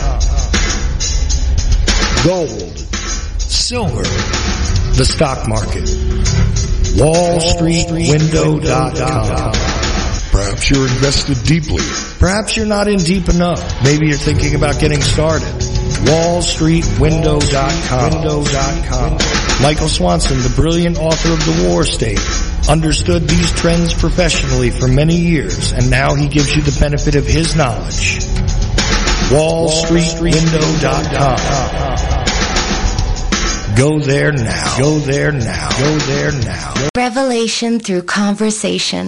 Gold, silver, the stock market. Wall Street Window dot com. Perhaps you're invested deeply. Perhaps you're not in deep enough. Maybe you're thinking about getting started. Wall Street Window dot com. Michael Swanson, the brilliant author of The War State, understood these trends professionally for many years, and now he gives you the benefit of his knowledge. Wall Street Window dot com. Go there now. Go there now. Go there now. Revelation through conversation.